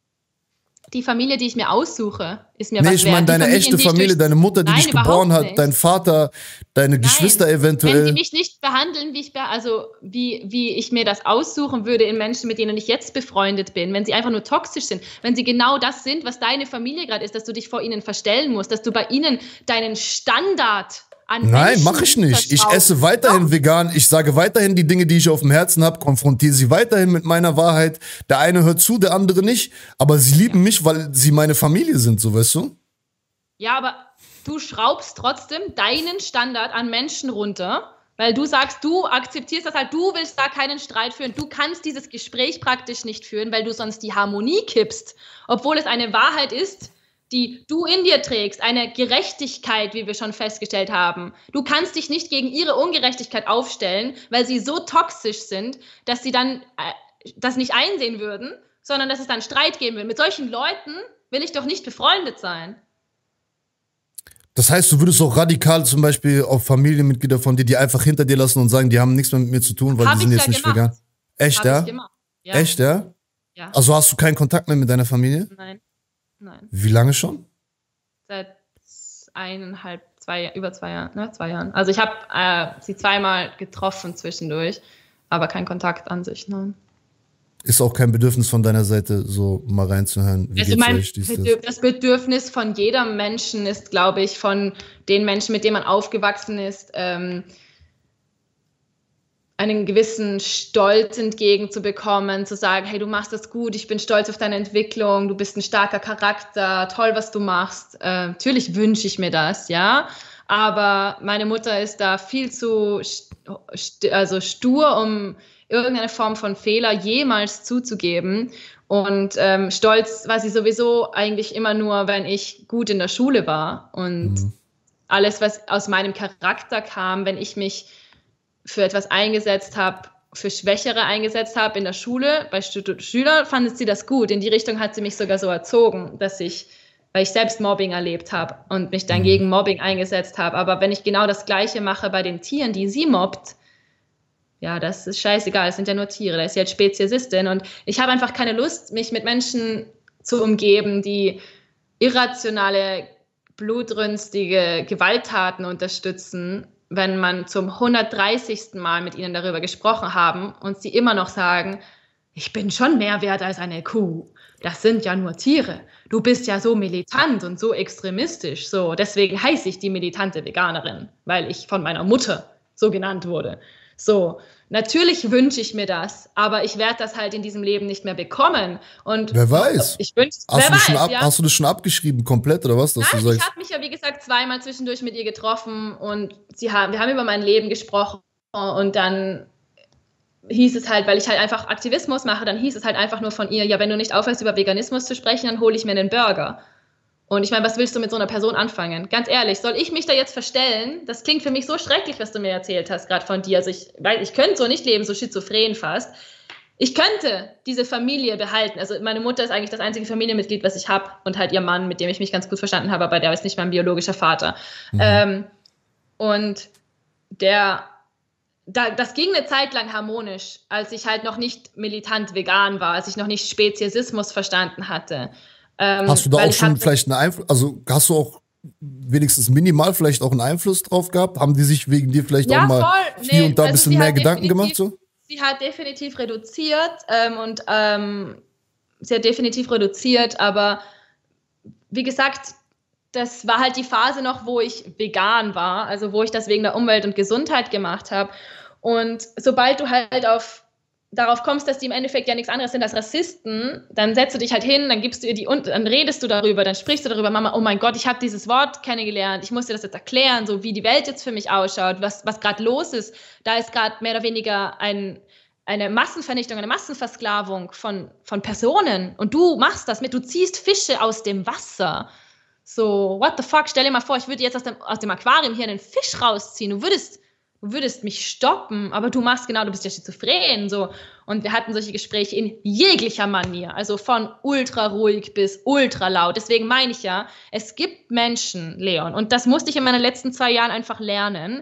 S2: Die Familie, die ich mir aussuche, ist mir
S1: Nee,
S2: was
S1: ich meine
S2: wert. Die
S1: deine
S2: Familien,
S1: echte
S2: die ich
S1: Familie,
S2: durch-
S1: deine Mutter, die
S2: Nein,
S1: dich geboren
S2: überhaupt
S1: hat,
S2: nicht.
S1: dein Vater, deine Geschwister
S2: Nein.
S1: eventuell.
S2: Wenn sie mich nicht behandeln, wie ich, be- also wie, wie ich mir das aussuchen würde in Menschen, mit denen ich jetzt befreundet bin, wenn sie einfach nur toxisch sind, wenn sie genau das sind, was deine Familie gerade ist, dass du dich vor ihnen verstellen musst, dass du bei ihnen deinen Standard an
S1: Nein,
S2: Menschen
S1: mache ich nicht. Ich
S2: vertraust.
S1: esse weiterhin
S2: Doch.
S1: vegan. Ich sage weiterhin die Dinge, die ich auf dem Herzen habe, konfrontiere sie weiterhin mit meiner Wahrheit. Der eine hört zu, der andere nicht. Aber sie lieben mich, weil sie meine Familie sind, so weißt du?
S2: Ja, aber du schraubst trotzdem deinen Standard an Menschen runter, weil du sagst, du akzeptierst das halt, du willst da keinen Streit führen. Du kannst dieses Gespräch praktisch nicht führen, weil du sonst die Harmonie kippst, obwohl es eine Wahrheit ist, die du in dir trägst, eine Gerechtigkeit, wie wir schon festgestellt haben. Du kannst dich nicht gegen ihre Ungerechtigkeit aufstellen, weil sie so toxisch sind, dass sie dann äh, das nicht einsehen würden, sondern dass es dann Streit geben will. Mit solchen Leuten will ich doch nicht befreundet sein.
S1: Das heißt, du würdest auch radikal zum Beispiel auf Familienmitglieder von dir, die einfach hinter dir lassen und sagen, die haben nichts mehr mit mir zu tun, weil
S2: Hab
S1: die sind
S2: ich
S1: jetzt
S2: ja
S1: nicht
S2: gemacht.
S1: vegan. Echt,
S2: Hab
S1: ja?
S2: ich gemacht. Ja.
S1: Echt, ja?
S2: Ja.
S1: Also hast du keinen Kontakt mehr mit deiner Familie?
S2: Nein. Nein.
S1: Wie lange schon?
S2: Seit eineinhalb, zwei, über zwei Jahren, ne, zwei Jahren. Also ich habe äh, sie zweimal getroffen zwischendurch, aber kein Kontakt an sich, nein.
S1: Ist auch kein Bedürfnis von deiner Seite, so mal reinzuhören, wie
S2: Also
S1: geht's
S2: mein
S1: euch? Dies, das?
S2: Bedürf das Bedürfnis von jedem Menschen ist, glaube ich, von den Menschen, mit denen man aufgewachsen ist, ähm, einen gewissen Stolz entgegenzubekommen, zu sagen, hey, du machst das gut, ich bin stolz auf deine Entwicklung, du bist ein starker Charakter, toll, was du machst. Äh, natürlich wünsche ich mir das, ja, aber meine Mutter ist da viel zu st st also stur, um irgendeine Form von Fehler jemals zuzugeben. Und ähm, stolz war sie sowieso eigentlich immer nur, wenn ich gut in der Schule war. Und mhm. alles, was aus meinem Charakter kam, wenn ich mich für etwas eingesetzt habe, für Schwächere eingesetzt habe in der Schule, bei Schülern fand sie das gut. In die Richtung hat sie mich sogar so erzogen, dass ich, weil ich selbst Mobbing erlebt habe und mich dann gegen Mobbing eingesetzt habe. Aber wenn ich genau das Gleiche mache bei den Tieren, die sie mobbt, ja, das ist scheißegal, es sind ja nur Tiere, da ist sie als Speziesistin. Und ich habe einfach keine Lust, mich mit Menschen zu umgeben, die irrationale, blutrünstige Gewalttaten unterstützen, wenn man zum hundertdreißigsten Mal mit ihnen darüber gesprochen haben und sie immer noch sagen, ich bin schon mehr wert als eine Kuh. Das sind ja nur Tiere. Du bist ja so militant und so extremistisch. So, deswegen heiße ich die militante Veganerin, weil ich von meiner Mutter so genannt wurde. So, natürlich wünsche ich mir das, aber ich werde das halt in diesem Leben nicht mehr bekommen. Und
S1: wer weiß?
S2: Ich wünsch,
S1: hast,
S2: wer
S1: du
S2: weiß
S1: schon ab,
S2: ja?
S1: hast du das schon abgeschrieben, komplett, oder was? Dass
S2: Nein,
S1: du
S2: ich
S1: sagst,
S2: habe mich ja, wie gesagt, zweimal zwischendurch mit ihr getroffen und sie haben, wir haben über mein Leben gesprochen und dann hieß es halt, weil ich halt einfach Aktivismus mache, dann hieß es halt einfach nur von ihr, ja, wenn du nicht aufhörst, über Veganismus zu sprechen, dann hole ich mir einen Burger. Und ich meine, was willst du mit so einer Person anfangen? Ganz ehrlich, soll ich mich da jetzt verstellen? Das klingt für mich so schrecklich, was du mir erzählt hast, gerade von dir. Also ich, weil ich könnte so nicht leben, so schizophren fast. Ich könnte diese Familie behalten. Also meine Mutter ist eigentlich das einzige Familienmitglied, was ich habe. Und halt ihr Mann, mit dem ich mich ganz gut verstanden habe, aber der ist nicht mein biologischer Vater. Mhm. Ähm, und der, da, das ging eine Zeit lang harmonisch, als ich halt noch nicht militant vegan war, als ich noch nicht Speziesismus verstanden hatte.
S1: Ähm, hast du da auch schon vielleicht einen Einfluss, also hast du auch wenigstens minimal vielleicht auch einen Einfluss drauf gehabt? Haben die sich wegen dir vielleicht ja, auch mal voll. hier nee, und da ein also bisschen mehr Gedanken gemacht? So?
S2: Sie hat definitiv reduziert ähm, und ähm, sie hat definitiv reduziert, aber wie gesagt, das war halt die Phase noch, wo ich vegan war, also wo ich das wegen der Umwelt und Gesundheit gemacht habe. Und sobald du halt auf darauf kommst, dass die im Endeffekt ja nichts anderes sind als Rassisten, dann setzt du dich halt hin, dann gibst du ihr die und dann redest du darüber, dann sprichst du darüber, Mama, oh mein Gott, ich habe dieses Wort kennengelernt, ich muss dir das jetzt erklären, so wie die Welt jetzt für mich ausschaut, was, was gerade los ist. Da ist gerade mehr oder weniger ein, eine Massenvernichtung, eine Massenversklavung von, von Personen und du machst das mit, du ziehst Fische aus dem Wasser. So, what the fuck, stell dir mal vor, ich würde jetzt aus dem, aus dem Aquarium hier einen Fisch rausziehen, du würdest Du würdest mich stoppen, aber du machst genau, du bist ja schizophren. So. Und wir hatten solche Gespräche in jeglicher Manier, also von ultra ruhig bis ultra laut. Deswegen meine ich ja, es gibt Menschen, Leon, und das musste ich in meinen letzten zwei Jahren einfach lernen,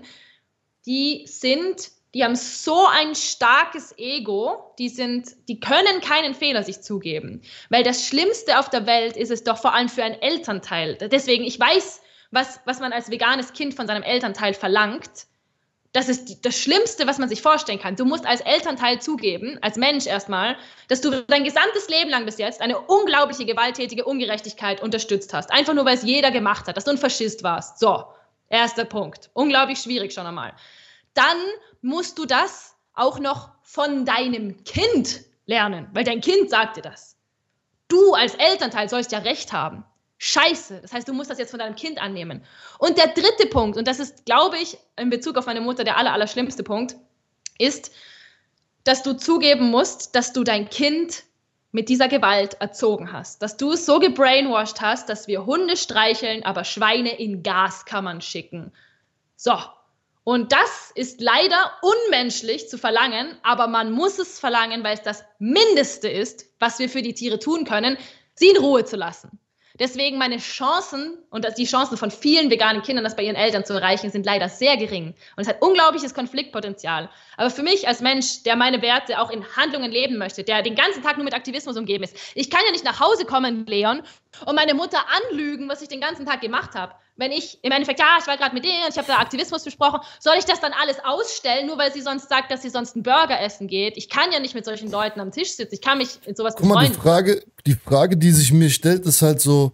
S2: die sind, die haben so ein starkes Ego, die sind, die können keinen Fehler sich zugeben. Weil das Schlimmste auf der Welt ist es doch vor allem für einen Elternteil. Deswegen, ich weiß, was, was man als veganes Kind von seinem Elternteil verlangt. Das ist das Schlimmste, was man sich vorstellen kann. Du musst als Elternteil zugeben, als Mensch erstmal, dass du dein gesamtes Leben lang bis jetzt eine unglaubliche gewalttätige Ungerechtigkeit unterstützt hast. Einfach nur, weil es jeder gemacht hat, dass du ein Faschist warst. So, erster Punkt. Unglaublich schwierig schon einmal. Dann musst du das auch noch von deinem Kind lernen, weil dein Kind sagt dir das. Du als Elternteil sollst ja Recht haben. Scheiße. Das heißt, du musst das jetzt von deinem Kind annehmen. Und der dritte Punkt, und das ist, glaube ich, in Bezug auf meine Mutter der aller, aller schlimmste Punkt, ist, dass du zugeben musst, dass du dein Kind mit dieser Gewalt erzogen hast. Dass du es so gebrainwashed hast, dass wir Hunde streicheln, aber Schweine in Gaskammern schicken. So. Und das ist leider unmenschlich zu verlangen, aber man muss es verlangen, weil es das Mindeste ist, was wir für die Tiere tun können, sie in Ruhe zu lassen. Deswegen meine Chancen und die Chancen von vielen veganen Kindern, das bei ihren Eltern zu erreichen, sind leider sehr gering. Und es hat unglaubliches Konfliktpotenzial. Aber für mich als Mensch, der meine Werte auch in Handlungen leben möchte, der den ganzen Tag nur mit Aktivismus umgeben ist, ich kann ja nicht nach Hause kommen, Leon, und meine Mutter anlügen, was ich den ganzen Tag gemacht habe. Wenn ich im Endeffekt, ja, ich war gerade mit denen, ich habe da Aktivismus besprochen, soll ich das dann alles ausstellen, nur weil sie sonst sagt, dass sie sonst einen Burger essen geht? Ich kann ja nicht mit solchen Leuten am Tisch sitzen, ich kann mich in sowas
S1: befreunden. Guck mal, die Frage, die Frage, die sich mir stellt, ist halt so,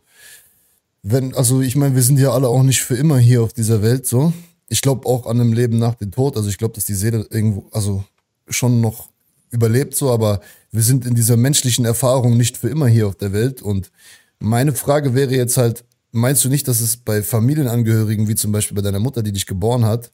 S1: wenn, also ich meine, wir sind ja alle auch nicht für immer hier auf dieser Welt, so. Ich glaube auch an einem Leben nach dem Tod, also ich glaube, dass die Seele irgendwo, also schon noch überlebt, so, aber wir sind in dieser menschlichen Erfahrung nicht für immer hier auf der Welt. Und meine Frage wäre jetzt halt, meinst du nicht, dass es bei Familienangehörigen, wie zum Beispiel bei deiner Mutter, die dich geboren hat,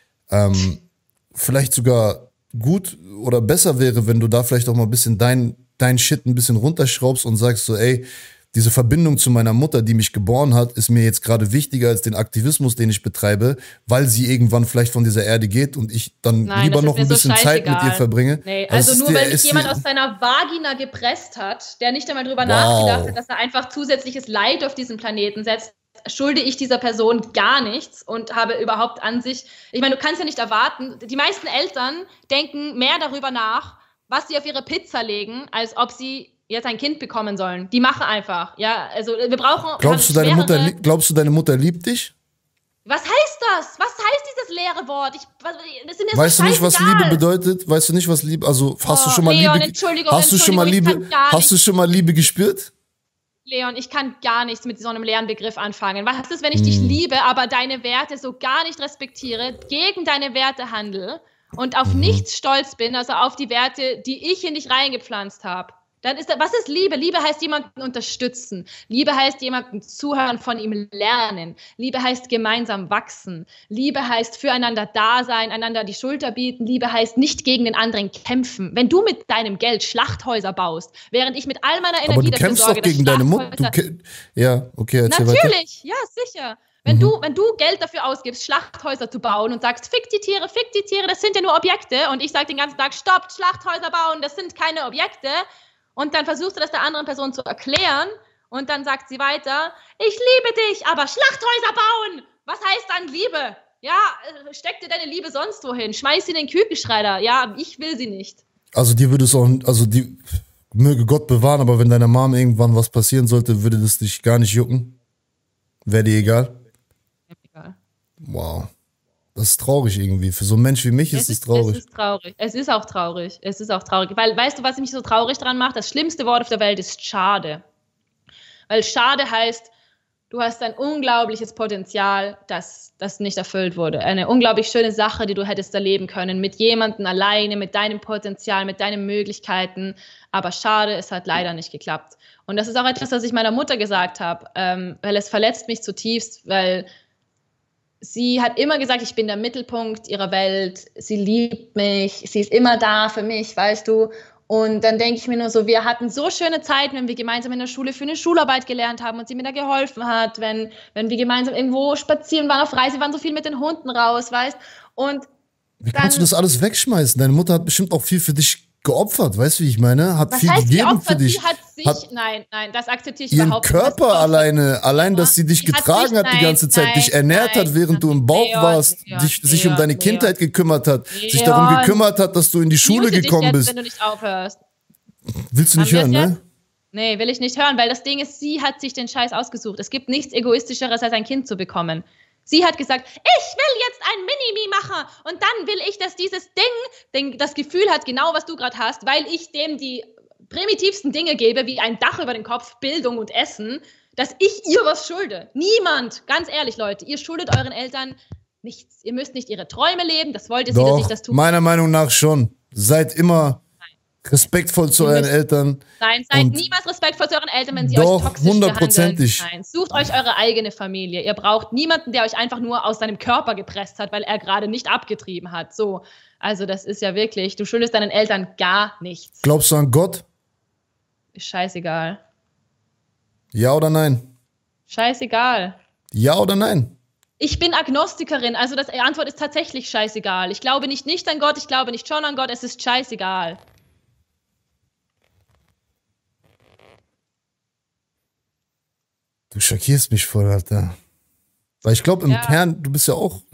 S1: ähm, vielleicht sogar gut oder besser wäre, wenn du da vielleicht auch mal ein bisschen dein, dein Shit ein bisschen runterschraubst und sagst so, ey, diese Verbindung zu meiner Mutter, die mich geboren hat, ist mir jetzt gerade wichtiger als den Aktivismus, den ich betreibe, weil sie irgendwann vielleicht von dieser Erde geht und ich dann Nein, lieber noch ein bisschen so Zeit mit ihr verbringe.
S2: Nee, also nur, weil sich jemand aus seiner Vagina gepresst hat, der nicht einmal drüber wow. nachgedacht hat, dass er einfach zusätzliches Leid auf diesen Planeten setzt, schulde ich dieser Person gar nichts und habe überhaupt an sich, ich meine, du kannst ja nicht erwarten, die meisten Eltern denken mehr darüber nach, was sie auf ihre Pizza legen, als ob sie jetzt ein Kind bekommen sollen. Die machen einfach. Ja, also wir brauchen.
S1: Glaubst du, deine Mutter, glaubst du, deine Mutter liebt dich?
S2: Was heißt das? Was heißt dieses leere Wort? Ich, was, das sind
S1: weißt so du nicht, was Liebe bedeutet? Weißt du nicht, was Liebe? Also hast oh, du schon mal
S2: Leon,
S1: Liebe?
S2: Entschuldigung,
S1: hast du schon mal Liebe? Hast du schon mal Liebe gespürt?
S2: Leon, ich kann gar nichts mit so einem leeren Begriff anfangen. Was ist, wenn ich hm. dich liebe, aber deine Werte so gar nicht respektiere, gegen deine Werte handle und auf mhm. nichts stolz bin, also auf die Werte, die ich in dich reingepflanzt habe? Dann ist da, was ist Liebe? Liebe heißt jemanden unterstützen. Liebe heißt jemanden zuhören, von ihm lernen. Liebe heißt gemeinsam wachsen. Liebe heißt füreinander da sein, einander die Schulter bieten. Liebe heißt nicht gegen den anderen kämpfen. Wenn du mit deinem Geld Schlachthäuser baust, während ich mit all meiner Energie
S1: Aber du
S2: dafür
S1: kämpfst
S2: sorge,
S1: doch gegen deine Mutter. Du, ja, okay, erzähl weiter.
S2: Natürlich, ja, sicher. Wenn, mhm. du, wenn du Geld dafür ausgibst, Schlachthäuser zu bauen und sagst, fick die Tiere, fick die Tiere, das sind ja nur Objekte. Und ich sage den ganzen Tag, stopp, Schlachthäuser bauen, das sind keine Objekte. Und dann versuchst du das der anderen Person zu erklären und dann sagt sie weiter, ich liebe dich, aber Schlachthäuser bauen, was heißt dann Liebe? Ja, steck dir deine Liebe sonst wohin, schmeiß sie in den Kükenschredder, ja, ich will sie nicht. Also
S1: dir würde es auch, also die, möge Gott bewahren, aber wenn deiner Mom irgendwann was passieren sollte, würde das dich gar nicht jucken? Wäre dir egal? Ja, egal. Wow. Das ist traurig irgendwie. Für so einen Mensch wie mich ist es traurig.
S2: Es ist traurig. Es ist auch traurig. Es ist auch traurig. Weil, weißt du, was mich so traurig dran macht? Das schlimmste Wort auf der Welt ist schade. Weil schade heißt, du hast ein unglaubliches Potenzial, das, das nicht erfüllt wurde. Eine unglaublich schöne Sache, die du hättest erleben können. Mit jemandem alleine, mit deinem Potenzial, mit deinen Möglichkeiten. Aber schade, es hat leider nicht geklappt. Und das ist auch etwas, was ich meiner Mutter gesagt habe. Ähm, weil es verletzt mich zutiefst, weil sie hat immer gesagt, ich bin der Mittelpunkt ihrer Welt, sie liebt mich, sie ist immer da für mich, weißt du. Und dann denke ich mir nur so, wir hatten so schöne Zeiten, wenn wir gemeinsam in der Schule für eine Schularbeit gelernt haben und sie mir da geholfen hat, wenn, wenn wir gemeinsam irgendwo spazieren waren, auf Reise waren, so viel mit den Hunden raus, weißt. Und
S1: wie kannst du das alles wegschmeißen? Deine Mutter hat bestimmt auch viel für dich geopfert, weißt du, wie ich meine? Hat
S2: was
S1: viel
S2: heißt
S1: gegeben
S2: geopfert?
S1: für dich.
S2: Sie hat sich, hat nein, nein, das akzeptiere ich
S1: ihren
S2: überhaupt nicht.
S1: Ihren Körper alleine, allein, dass sie dich sie getragen hat, sich, hat die ganze Zeit, nein, dich ernährt nein, hat, während nein, du im Bauch Leon, warst, Leon, dich, Leon, sich um deine Leon. Kindheit gekümmert hat, Leon. sich darum gekümmert hat, dass du in die Schule
S2: Mute
S1: gekommen
S2: dich jetzt,
S1: bist.
S2: Wenn du nicht aufhörst.
S1: Willst du nicht hören, ne?
S2: Nee, will ich nicht hören, weil das Ding ist, sie hat sich den Scheiß ausgesucht. Es gibt nichts Egoistischeres, als ein Kind zu bekommen. Sie hat gesagt, ich will jetzt ein Mini-Me machen und dann will ich, dass dieses Ding das Gefühl hat, genau was du gerade hast, weil ich dem die primitivsten Dinge gebe, wie ein Dach über den Kopf, Bildung und Essen, dass ich ihr was schulde. Niemand, ganz ehrlich, Leute, ihr schuldet euren Eltern nichts. Ihr müsst nicht ihre Träume leben, das wollte sie,
S1: Doch,
S2: dass ich das tue.
S1: Meiner Meinung nach schon. Seid immer respektvoll zu euren Eltern.
S2: Nein, seid niemals respektvoll zu euren Eltern, wenn sie
S1: doch,
S2: euch toxisch
S1: hundertprozentig.
S2: behandeln. Nein, sucht euch eure eigene Familie. Ihr braucht niemanden, der euch einfach nur aus seinem Körper gepresst hat, weil er gerade nicht abgetrieben hat. So, also das ist ja wirklich, du schuldest deinen Eltern gar nichts.
S1: Glaubst du an Gott?
S2: Ist scheißegal.
S1: Ja oder nein?
S2: Scheißegal.
S1: Ja oder nein?
S2: Ich bin Agnostikerin, also die Antwort ist tatsächlich scheißegal. Ich glaube nicht nicht an Gott, ich glaube nicht schon an Gott, es ist scheißegal.
S1: Du schockierst mich voll, Alter. Weil ich glaube, im ja. Kern, du bist ja auch,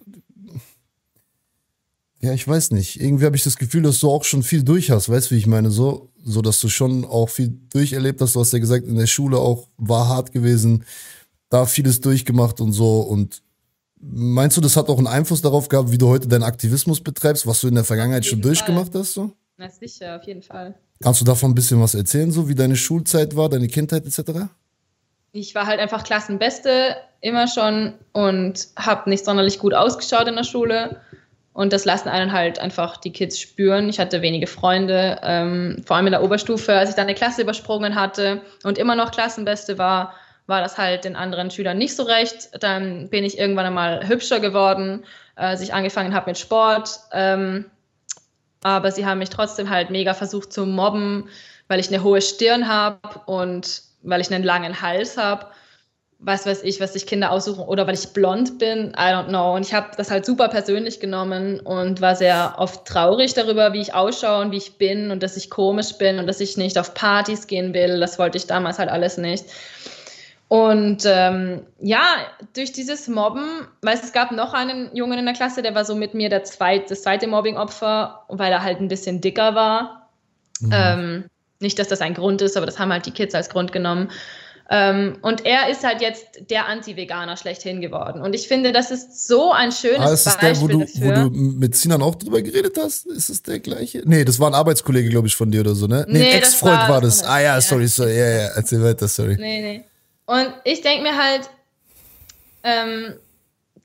S1: ja, ich weiß nicht, irgendwie habe ich das Gefühl, dass du auch schon viel durch hast, weißt du, wie ich meine, so, so, dass du schon auch viel durcherlebt hast. Du hast ja gesagt, in der Schule auch war hart gewesen, da vieles durchgemacht und so. Und meinst du, das hat auch einen Einfluss darauf gehabt, wie du heute deinen Aktivismus betreibst, was du in der Vergangenheit schon durchgemacht
S2: Fall.
S1: hast? So?
S2: Na sicher, auf jeden Fall.
S1: Kannst du davon ein bisschen was erzählen, so wie deine Schulzeit war, deine Kindheit et cetera?
S2: Ich war halt einfach Klassenbeste immer schon und habe nicht sonderlich gut ausgeschaut in der Schule. Und das lassen einen halt einfach die Kids spüren. Ich hatte wenige Freunde, ähm, vor allem in der Oberstufe. Als ich dann eine Klasse übersprungen hatte und immer noch Klassenbeste war, war das halt den anderen Schülern nicht so recht. Dann bin ich irgendwann einmal hübscher geworden, als ich angefangen habe mit Sport. Ähm, aber sie haben mich trotzdem halt mega versucht zu mobben, weil ich eine hohe Stirn habe und weil ich einen langen Hals habe, was weiß ich, was sich Kinder aussuchen, oder weil ich blond bin, I don't know. Und ich habe das halt super persönlich genommen und war sehr oft traurig darüber, wie ich ausschaue und wie ich bin und dass ich komisch bin und dass ich nicht auf Partys gehen will. Das wollte ich damals halt alles nicht. Und ähm, ja, durch dieses Mobben, weißt du, es gab noch einen Jungen in der Klasse, der war so mit mir der zweite, das zweite Mobbing-Opfer, weil er halt ein bisschen dicker war. Mhm. Ähm, Nicht, dass das ein Grund ist, aber das haben halt die Kids als Grund genommen. Ähm, und er ist halt jetzt der Anti-Veganer schlechthin geworden. Und ich finde, das ist so ein schönes ah, ist das Beispiel der, wo du, dafür. Wo du
S1: mit Sinan auch drüber geredet hast? Ist es der gleiche? Nee, das war ein Arbeitskollege, glaube ich, von dir oder so, ne? Nee, nee ein Ex-Freund war, war das. Ah ja, sorry, sorry. Ja, ja, erzähl weiter, sorry.
S2: Nee, nee. Und ich denke mir halt, ähm,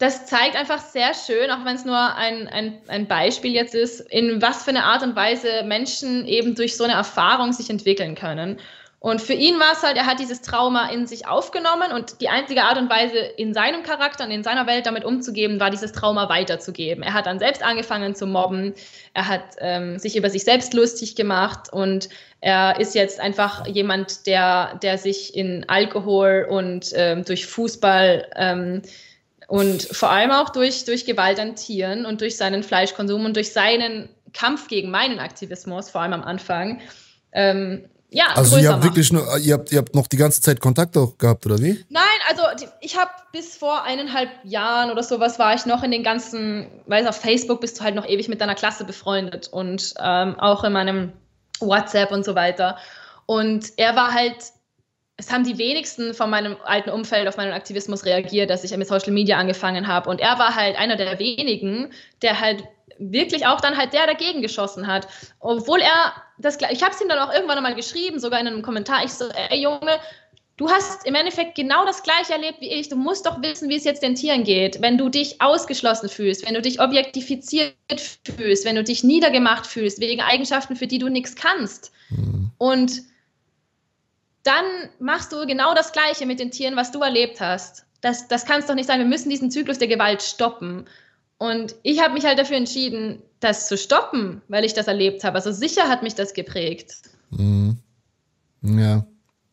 S2: das zeigt einfach sehr schön, auch wenn es nur ein, ein, ein Beispiel jetzt ist, in was für eine Art und Weise Menschen eben durch so eine Erfahrung sich entwickeln können. Und für ihn war es halt, er hat dieses Trauma in sich aufgenommen und die einzige Art und Weise in seinem Charakter und in seiner Welt damit umzugehen, war dieses Trauma weiterzugeben. Er hat dann selbst angefangen zu mobben, er hat ähm, sich über sich selbst lustig gemacht und er ist jetzt einfach jemand, der, der sich in Alkohol und ähm, durch Fußball ähm, und vor allem auch durch, durch Gewalt an Tieren und durch seinen Fleischkonsum und durch seinen Kampf gegen meinen Aktivismus, vor allem am Anfang, ähm, ja,
S1: also ihr habt wirklich nur, ihr habt, ihr habt noch die ganze Zeit Kontakt auch gehabt, oder wie?
S2: Nein, also ich habe bis vor eineinhalb Jahren oder sowas war ich noch in den ganzen, weil auf Facebook bist du halt noch ewig mit deiner Klasse befreundet und ähm, auch in meinem WhatsApp und so weiter. Und er war halt, es haben die wenigsten von meinem alten Umfeld auf meinen Aktivismus reagiert, dass ich mit Social Media angefangen habe. Und er war halt einer der wenigen, der halt wirklich auch dann halt der dagegen geschossen hat. Obwohl er das, ich habe es ihm dann auch irgendwann einmal geschrieben, sogar in einem Kommentar, ich so, ey Junge, du hast im Endeffekt genau das Gleiche erlebt wie ich, du musst doch wissen, wie es jetzt den Tieren geht, wenn du dich ausgeschlossen fühlst, wenn du dich objektifiziert fühlst, wenn du dich niedergemacht fühlst, wegen Eigenschaften, für die du nichts kannst. Mhm. Und dann machst du genau das Gleiche mit den Tieren, was du erlebt hast. Das, das kann es doch nicht sein, wir müssen diesen Zyklus der Gewalt stoppen. Und ich habe mich halt dafür entschieden, das zu stoppen, weil ich das erlebt habe. Also sicher hat mich das geprägt.
S1: Mhm. Ja.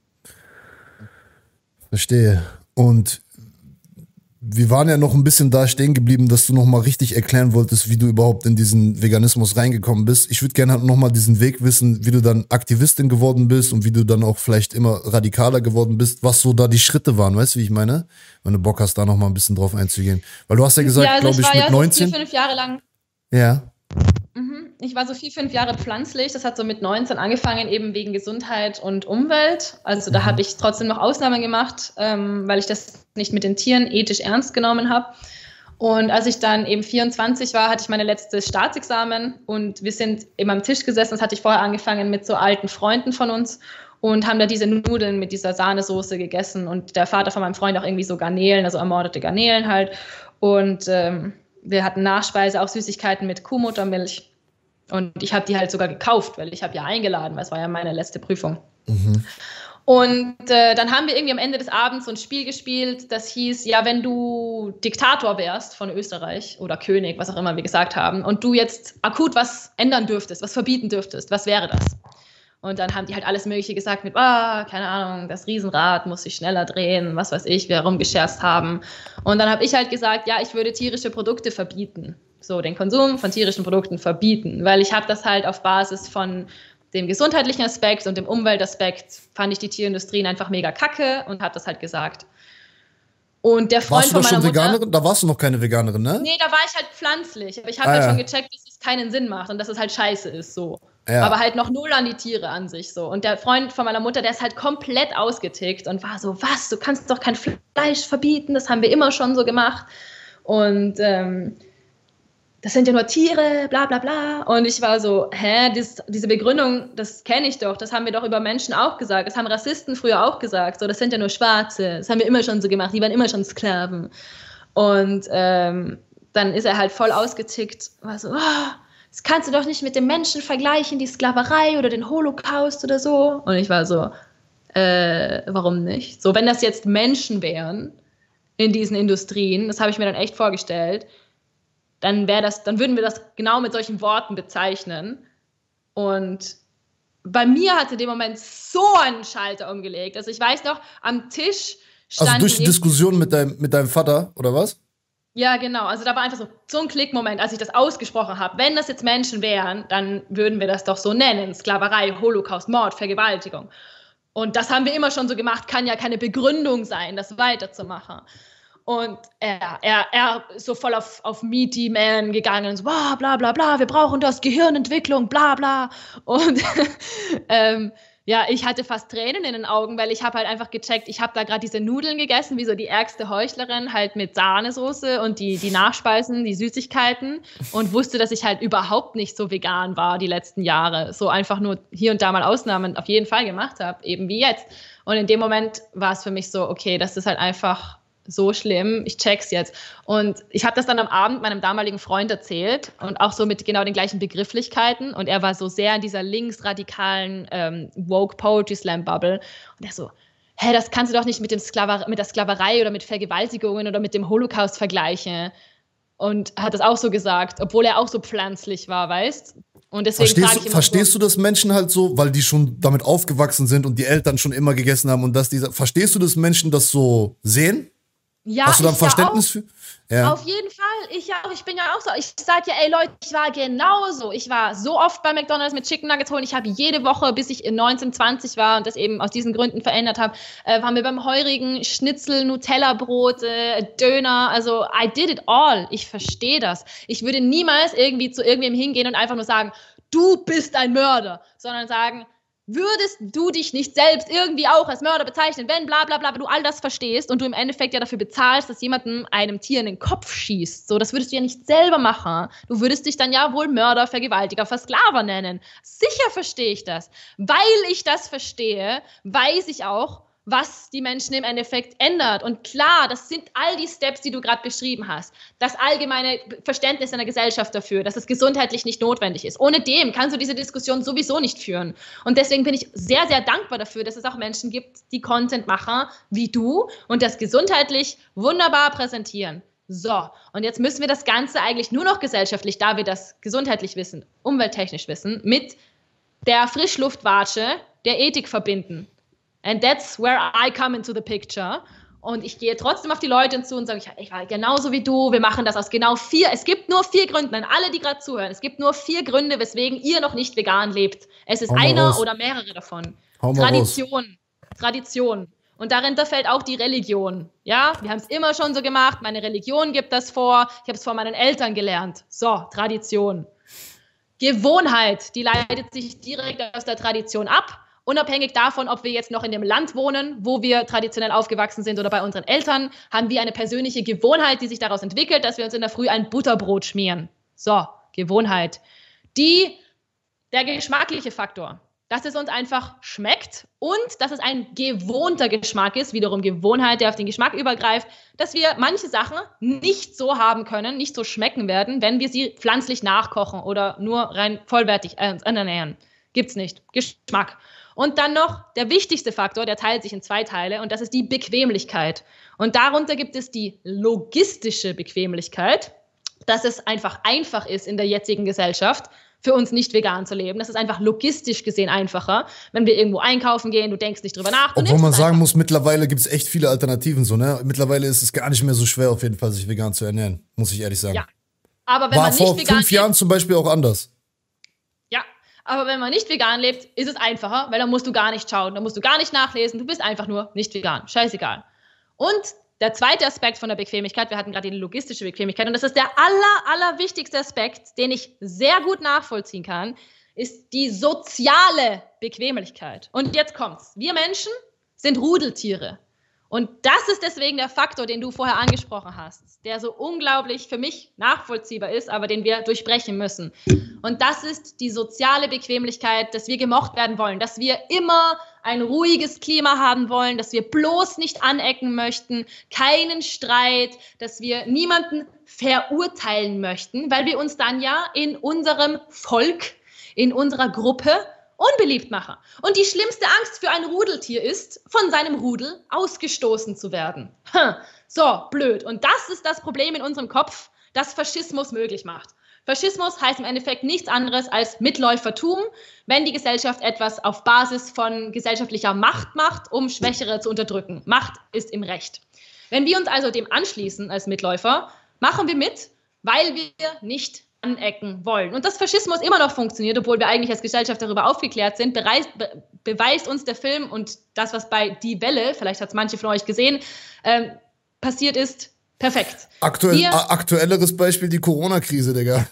S1: Verstehe. Und wir waren ja noch ein bisschen da stehen geblieben, dass du noch mal richtig erklären wolltest, wie du überhaupt in diesen Veganismus reingekommen bist. Ich würde gerne halt noch mal diesen Weg wissen, wie du dann Aktivistin geworden bist und wie du dann auch vielleicht immer radikaler geworden bist, was so da die Schritte waren, weißt du, wie ich meine? Wenn du Bock hast, da noch mal ein bisschen drauf einzugehen. Weil du hast ja gesagt, ja, also glaube ich, ich mit ja neunzehn...
S2: So vier, fünf Jahre lang.
S1: Ja.
S2: Mhm. Ich war so vier, fünf Jahre pflanzlich. Das hat so mit neunzehn angefangen, eben wegen Gesundheit und Umwelt. Also da mhm. habe ich trotzdem noch Ausnahmen gemacht, ähm, weil ich das nicht mit den Tieren ethisch ernst genommen habe. Und als ich dann eben vierundzwanzig war, hatte ich meine letzte Staatsexamen und wir sind eben am Tisch gesessen. Das hatte ich vorher angefangen mit so alten Freunden von uns und haben da diese Nudeln mit dieser Sahnesoße gegessen und der Vater von meinem Freund auch irgendwie so Garnelen, also ermordete Garnelen halt. Und ähm, wir hatten Nachspeise, auch Süßigkeiten mit Kuhmuttermilch. Und ich habe die halt sogar gekauft, weil ich habe ja eingeladen, weil es war ja meine letzte Prüfung. Mhm. Und äh, dann haben wir irgendwie am Ende des Abends so ein Spiel gespielt, das hieß, ja, wenn du Diktator wärst von Österreich oder König, was auch immer wir gesagt haben, und du jetzt akut was ändern dürftest, was verbieten dürftest, was wäre das? Und dann haben die halt alles Mögliche gesagt mit, ah, keine Ahnung, das Riesenrad muss sich schneller drehen, was weiß ich, wir rumgescherzt haben. Und dann habe ich halt gesagt, ja, ich würde tierische Produkte verbieten. So, den Konsum von tierischen Produkten verbieten, weil ich habe das halt auf Basis von dem gesundheitlichen Aspekt und dem Umweltaspekt fand ich die Tierindustrien einfach mega kacke und habe das halt gesagt. Und der Freund
S1: warst du
S2: von
S1: da
S2: meiner
S1: schon
S2: Mutter,
S1: Veganerin? Da warst du noch keine Veganerin, ne?
S2: Nee, da war ich halt pflanzlich. Aber ich habe
S1: ah,
S2: halt
S1: ja.
S2: schon gecheckt, dass es keinen Sinn macht und dass es halt scheiße ist, so.
S1: Ja.
S2: Aber halt noch null an die Tiere an sich, so. Und der Freund von meiner Mutter, der ist halt komplett ausgetickt und war so, was, du kannst doch kein Fleisch verbieten, das haben wir immer schon so gemacht. Und ähm, das sind ja nur Tiere, bla bla bla. Und ich war so, hä, dies, diese Begründung, das kenne ich doch, das haben wir doch über Menschen auch gesagt, das haben Rassisten früher auch gesagt, so, das sind ja nur Schwarze, das haben wir immer schon so gemacht, die waren immer schon Sklaven. Und ähm, dann ist er halt voll ausgetickt, war so, oh, das kannst du doch nicht mit den Menschen vergleichen, die Sklaverei oder den Holocaust oder so. Und ich war so, äh, warum nicht? So, wenn das jetzt Menschen wären in diesen Industrien, das habe ich mir dann echt vorgestellt, dann wäre das, dann würden wir das genau mit solchen Worten bezeichnen. Und bei mir hatte in dem Moment so einen Schalter umgelegt. Also ich weiß noch, am Tisch stand...
S1: Also durch die Diskussion mit deinem, mit deinem Vater, oder was?
S2: Ja, genau. Also da war einfach so, so ein Klickmoment, als ich das ausgesprochen habe. Wenn das jetzt Menschen wären, dann würden wir das doch so nennen. Sklaverei, Holocaust, Mord, Vergewaltigung. Und das haben wir immer schon so gemacht, kann ja keine Begründung sein, das weiterzumachen. Und er, er, er ist so voll auf, auf Meaty Man gegangen, so bla bla bla bla, wir brauchen das, Gehirnentwicklung, bla bla. Und ähm, ja, ich hatte fast Tränen in den Augen, weil ich habe halt einfach gecheckt, ich habe da gerade diese Nudeln gegessen, wie so die ärgste Heuchlerin, halt mit Sahnesoße und die, die Nachspeisen, die Süßigkeiten und wusste, dass ich halt überhaupt nicht so vegan war die letzten Jahre. So einfach nur hier und da mal Ausnahmen auf jeden Fall gemacht habe, eben wie jetzt. Und in dem Moment war es für mich so, okay, das ist halt einfach so schlimm, ich check's jetzt. Und ich habe das dann am Abend meinem damaligen Freund erzählt und auch so mit genau den gleichen Begrifflichkeiten. Und er war so sehr in dieser linksradikalen ähm, Woke Poetry Slam Bubble. Und er so, hä, das kannst du doch nicht mit, dem Sklaver- mit der Sklaverei oder mit Vergewaltigungen oder mit dem Holocaust vergleichen. Und hat das auch so gesagt, obwohl er auch so pflanzlich war, weißt? Und deswegen
S1: verstehst
S2: frage ich
S1: du,
S2: immer
S1: verstehst
S2: so,
S1: du das Menschen halt so, weil die schon damit aufgewachsen sind und die Eltern schon immer gegessen haben und dass diese, verstehst du, dass Menschen das so sehen?
S2: ja,
S1: Hast du da ein
S2: ich ja auch.
S1: Verständnis für? Ja.
S2: Auf jeden Fall, ich ja auch, ich bin ja auch so. Ich sage ja, ey Leute, ich war genauso. Ich war so oft bei McDonald's mit Chicken Nuggets holen. Ich habe jede Woche, bis ich in neunzehn, zwanzig war und das eben aus diesen Gründen verändert habe, äh, waren wir beim Heurigen, Schnitzel, Nutella-Brot, äh, Döner. Also I did it all. Ich verstehe das. Ich würde niemals irgendwie zu irgendwem hingehen und einfach nur sagen, du bist ein Mörder, sondern sagen, würdest du dich nicht selbst irgendwie auch als Mörder bezeichnen, wenn bla bla bla, du all das verstehst und du im Endeffekt ja dafür bezahlst, dass jemandem einem Tier in den Kopf schießt. So, das würdest du ja nicht selber machen. Du würdest dich dann ja wohl Mörder, Vergewaltiger, Versklaver nennen. Sicher verstehe ich das. Weil ich das verstehe, weiß ich auch, was die Menschen im Endeffekt ändert. Und klar, das sind all die Steps, die du gerade beschrieben hast. Das allgemeine Verständnis einer Gesellschaft dafür, dass es gesundheitlich nicht notwendig ist. Ohne dem kannst du diese Diskussion sowieso nicht führen. Und deswegen bin ich sehr, sehr dankbar dafür, dass es auch Menschen gibt, die Content machen, wie du, und das gesundheitlich wunderbar präsentieren. So, und jetzt müssen wir das Ganze eigentlich nur noch gesellschaftlich, da wir das gesundheitlich wissen, umwelttechnisch wissen, mit der Frischluftwatsche der Ethik verbinden. And that's where I come into the picture. Und ich gehe trotzdem auf die Leute zu und sage, ich war genauso wie du, wir machen das aus genau vier, es gibt nur vier Gründen, an alle, die gerade zuhören, es gibt nur vier Gründe, weswegen ihr noch nicht vegan lebt. Es ist
S1: Hau mal
S2: einer
S1: raus.
S2: oder mehrere davon.
S1: Hau mal
S2: Tradition, Tradition. Und darunter fällt auch die Religion. Ja, wir haben es immer schon so gemacht, meine Religion gibt das vor, ich habe es von meinen Eltern gelernt. So, Tradition. Gewohnheit, die leitet sich direkt aus der Tradition ab. Unabhängig davon, ob wir jetzt noch in dem Land wohnen, wo wir traditionell aufgewachsen sind oder bei unseren Eltern, haben wir eine persönliche Gewohnheit, die sich daraus entwickelt, dass wir uns in der Früh ein Butterbrot schmieren. So, Gewohnheit. Die, der geschmackliche Faktor, dass es uns einfach schmeckt und dass es ein gewohnter Geschmack ist, wiederum Gewohnheit, der auf den Geschmack übergreift, dass wir manche Sachen nicht so haben können, nicht so schmecken werden, wenn wir sie pflanzlich nachkochen oder nur rein vollwertig äh, ernähren. Gibt's nicht. Geschmack. Und dann noch der wichtigste Faktor, der teilt sich in zwei Teile, und das ist die Bequemlichkeit. Und darunter gibt es die logistische Bequemlichkeit, dass es einfach einfach ist in der jetzigen Gesellschaft, für uns nicht vegan zu leben. Das ist einfach logistisch gesehen einfacher, wenn wir irgendwo einkaufen gehen, du denkst nicht drüber nach.
S1: Obwohl man sagen muss, mittlerweile gibt es echt viele Alternativen. So, ne? Mittlerweile ist es gar nicht mehr so schwer, auf jeden Fall, sich vegan zu ernähren, muss ich ehrlich sagen.
S2: Ja, aber wenn
S1: War
S2: man nicht
S1: vor
S2: vegan
S1: fünf Jahren zum Beispiel auch anders.
S2: Ja, aber wenn man nicht vegan lebt, ist es einfacher, weil dann musst du gar nicht schauen, dann musst du gar nicht nachlesen, du bist einfach nur nicht vegan. Scheißegal. Und der zweite Aspekt von der Bequemlichkeit, wir hatten gerade die logistische Bequemlichkeit, und das ist der aller, aller wichtigste Aspekt, den ich sehr gut nachvollziehen kann, ist die soziale Bequemlichkeit. Und jetzt kommt's. Wir Menschen sind Rudeltiere. Und das ist deswegen der Faktor, den du vorher angesprochen hast, der so unglaublich für mich nachvollziehbar ist, aber den wir durchbrechen müssen. Und das ist die soziale Bequemlichkeit, dass wir gemocht werden wollen, dass wir immer ein ruhiges Klima haben wollen, dass wir bloß nicht anecken möchten, keinen Streit, dass wir niemanden verurteilen möchten, weil wir uns dann ja in unserem Volk, in unserer Gruppe unbeliebt machen. Und die schlimmste Angst für ein Rudeltier ist, von seinem Rudel ausgestoßen zu werden. Hm. So, blöd. Und das ist das Problem in unserem Kopf, das Faschismus möglich macht. Faschismus heißt im Endeffekt nichts anderes als Mitläufertum, wenn die Gesellschaft etwas auf Basis von gesellschaftlicher Macht macht, um Schwächere zu unterdrücken. Macht ist im Recht. Wenn wir uns also dem anschließen als Mitläufer, machen wir mit, weil wir nicht anecken wollen. Und dass Faschismus immer noch funktioniert, obwohl wir eigentlich als Gesellschaft darüber aufgeklärt sind, bereist, be, beweist uns der Film und das, was bei Die Welle, vielleicht hat es manche von euch gesehen, äh, passiert ist, perfekt.
S1: Aktuell,
S2: Wir,
S1: aktuelleres Beispiel, die Corona-Krise, Digga.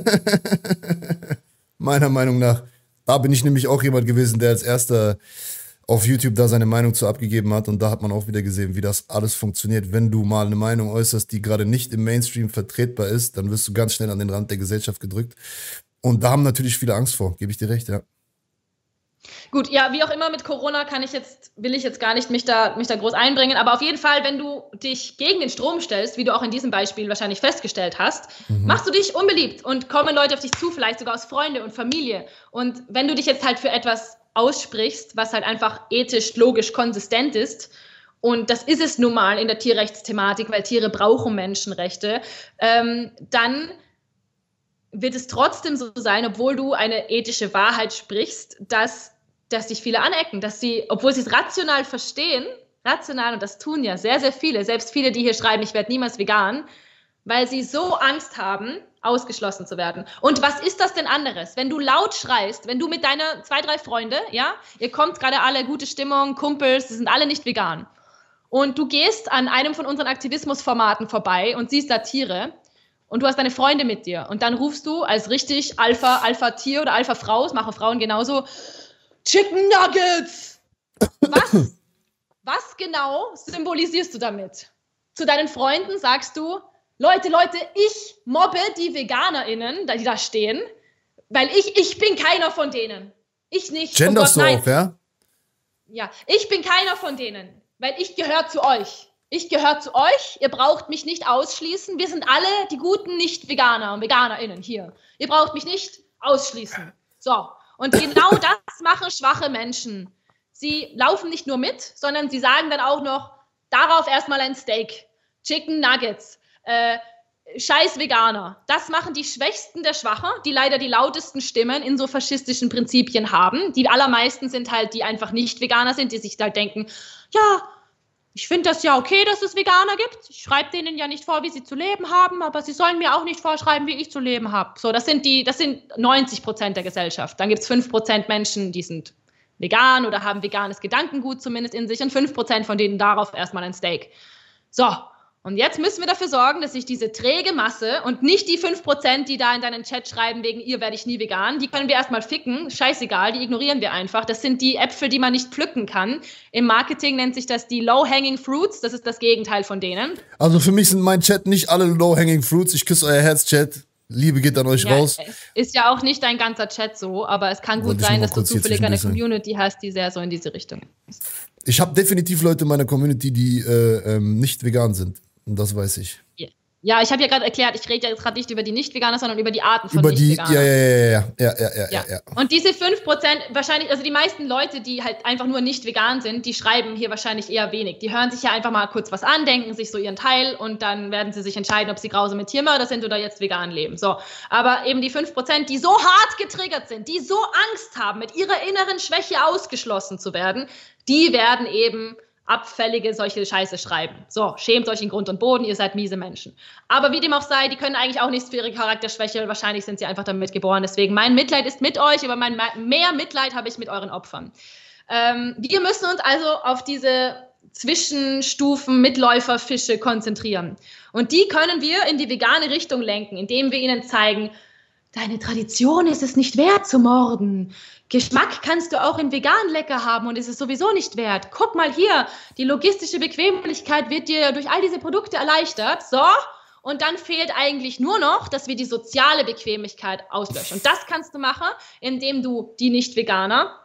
S1: Meiner Meinung nach. Da bin ich nämlich auch jemand gewesen, der als erster auf YouTube da seine Meinung zu abgegeben hat, und da hat man auch wieder gesehen, wie das alles funktioniert. Wenn du mal eine Meinung äußerst, die gerade nicht im Mainstream vertretbar ist, dann wirst du ganz schnell an den Rand der Gesellschaft gedrückt. Und da haben natürlich viele Angst vor, gebe ich dir recht, ja.
S2: Gut, ja, wie auch immer mit Corona kann ich jetzt, will ich jetzt gar nicht mich da, mich da groß einbringen, aber auf jeden Fall, wenn du dich gegen den Strom stellst, wie du auch in diesem Beispiel wahrscheinlich festgestellt hast, mhm. machst du dich unbeliebt und kommen Leute auf dich zu, vielleicht sogar aus Freunde und Familie. Und wenn du dich jetzt halt für etwas aussprichst, was halt einfach ethisch, logisch, konsistent ist, und das ist es nun mal in der Tierrechtsthematik, weil Tiere brauchen Menschenrechte, ähm, dann wird es trotzdem so sein, obwohl du eine ethische Wahrheit sprichst, dass dass sich viele anecken, dass sie, obwohl sie es rational verstehen, rational, und das tun ja sehr, sehr viele, selbst viele, die hier schreiben, ich werde niemals vegan, weil sie so Angst haben, ausgeschlossen zu werden. Und was ist das denn anderes? Wenn du laut schreist, wenn du mit deiner zwei, drei Freunde, ja, ihr kommt gerade alle, gute Stimmung, Kumpels, die sind alle nicht vegan, und du gehst an einem von unseren Aktivismusformaten vorbei und siehst da Tiere, und du hast deine Freunde mit dir, und dann rufst du als richtig Alpha, Alpha-Tier oder Alpha-Frau, das machen Frauen genauso, Chicken Nuggets! Was, was genau symbolisierst du damit? Zu deinen Freunden sagst du, Leute, Leute, ich mobbe die VeganerInnen, die da stehen, weil ich, ich bin keiner von denen. Ich nicht.
S1: Genderst oh du auf, ja?
S2: Ja, ich bin keiner von denen, weil ich gehöre zu euch. Ich gehöre zu euch, ihr braucht mich nicht ausschließen. Wir sind alle die guten Nicht-Veganer und VeganerInnen hier. Ihr braucht mich nicht ausschließen. So. Und genau das machen schwache Menschen. Sie laufen nicht nur mit, sondern sie sagen dann auch noch, darauf erstmal ein Steak, Chicken Nuggets, äh, scheiß Veganer. Das machen die Schwächsten der Schwachen, die leider die lautesten Stimmen in so faschistischen Prinzipien haben. Die allermeisten sind halt, die einfach nicht Veganer sind, die sich halt denken, ja, ich finde das ja okay, dass es Veganer gibt. Ich schreibe denen ja nicht vor, wie sie zu leben haben, aber sie sollen mir auch nicht vorschreiben, wie ich zu leben habe. So, das sind die, das sind neunzig Prozent der Gesellschaft. Dann gibt es fünf Prozent Menschen, die sind vegan oder haben veganes Gedankengut zumindest in sich, und fünf Prozent von denen darauf erstmal ein Steak. So, und jetzt müssen wir dafür sorgen, dass sich diese träge Masse und nicht die fünf Prozent, die da in deinen Chat schreiben, wegen ihr werde ich nie vegan, die können wir erstmal ficken, scheißegal, die ignorieren wir einfach. Das sind die Äpfel, die man nicht pflücken kann. Im Marketing nennt sich das die Low-Hanging Fruits, das ist das Gegenteil von denen.
S1: Also für mich sind mein Chat nicht alle Low-Hanging Fruits, ich küsse euer Herz, Chat. Liebe geht an euch ja, raus.
S2: Ist ja auch nicht dein ganzer Chat so, aber es kann gut sein, dass du zufällig eine Community hast, die sehr so in diese Richtung ist.
S1: Ich habe definitiv Leute in meiner Community, die äh, ähm, nicht vegan sind. Und das weiß ich.
S2: Yeah. Ja, ich habe ja gerade erklärt, ich rede ja gerade nicht über die Nicht-Veganer, sondern über die Arten von
S1: über die,
S2: Nicht-Veganern.
S1: Ja, ja, ja, ja, ja, ja, ja,
S2: ja.
S1: ja.
S2: Und diese fünf Prozent, wahrscheinlich, also die meisten Leute, die halt einfach nur nicht vegan sind, die schreiben hier wahrscheinlich eher wenig. Die hören sich ja einfach mal kurz was an, denken sich so ihren Teil, und dann werden sie sich entscheiden, ob sie grausame Tiermörder sind oder jetzt vegan leben. So. Aber eben die fünf Prozent, die so hart getriggert sind, die so Angst haben, mit ihrer inneren Schwäche ausgeschlossen zu werden, die werden eben abfällige solche Scheiße schreiben. So, schämt euch in Grund und Boden, ihr seid miese Menschen. Aber wie dem auch sei, die können eigentlich auch nichts für ihre Charakterschwäche, wahrscheinlich sind sie einfach damit geboren. Deswegen, mein Mitleid ist mit euch, aber mein mehr Mitleid habe ich mit euren Opfern. Ähm, wir müssen uns also auf diese Zwischenstufen Mitläuferfische konzentrieren. Und die können wir in die vegane Richtung lenken, indem wir ihnen zeigen, deine Tradition ist es nicht wert zu morden. Geschmack kannst du auch in vegan lecker haben und ist es sowieso nicht wert. Guck mal hier, die logistische Bequemlichkeit wird dir durch all diese Produkte erleichtert. So, und dann fehlt eigentlich nur noch, dass wir die soziale Bequemlichkeit auslöschen. Und das kannst du machen, indem du die Nicht-Veganer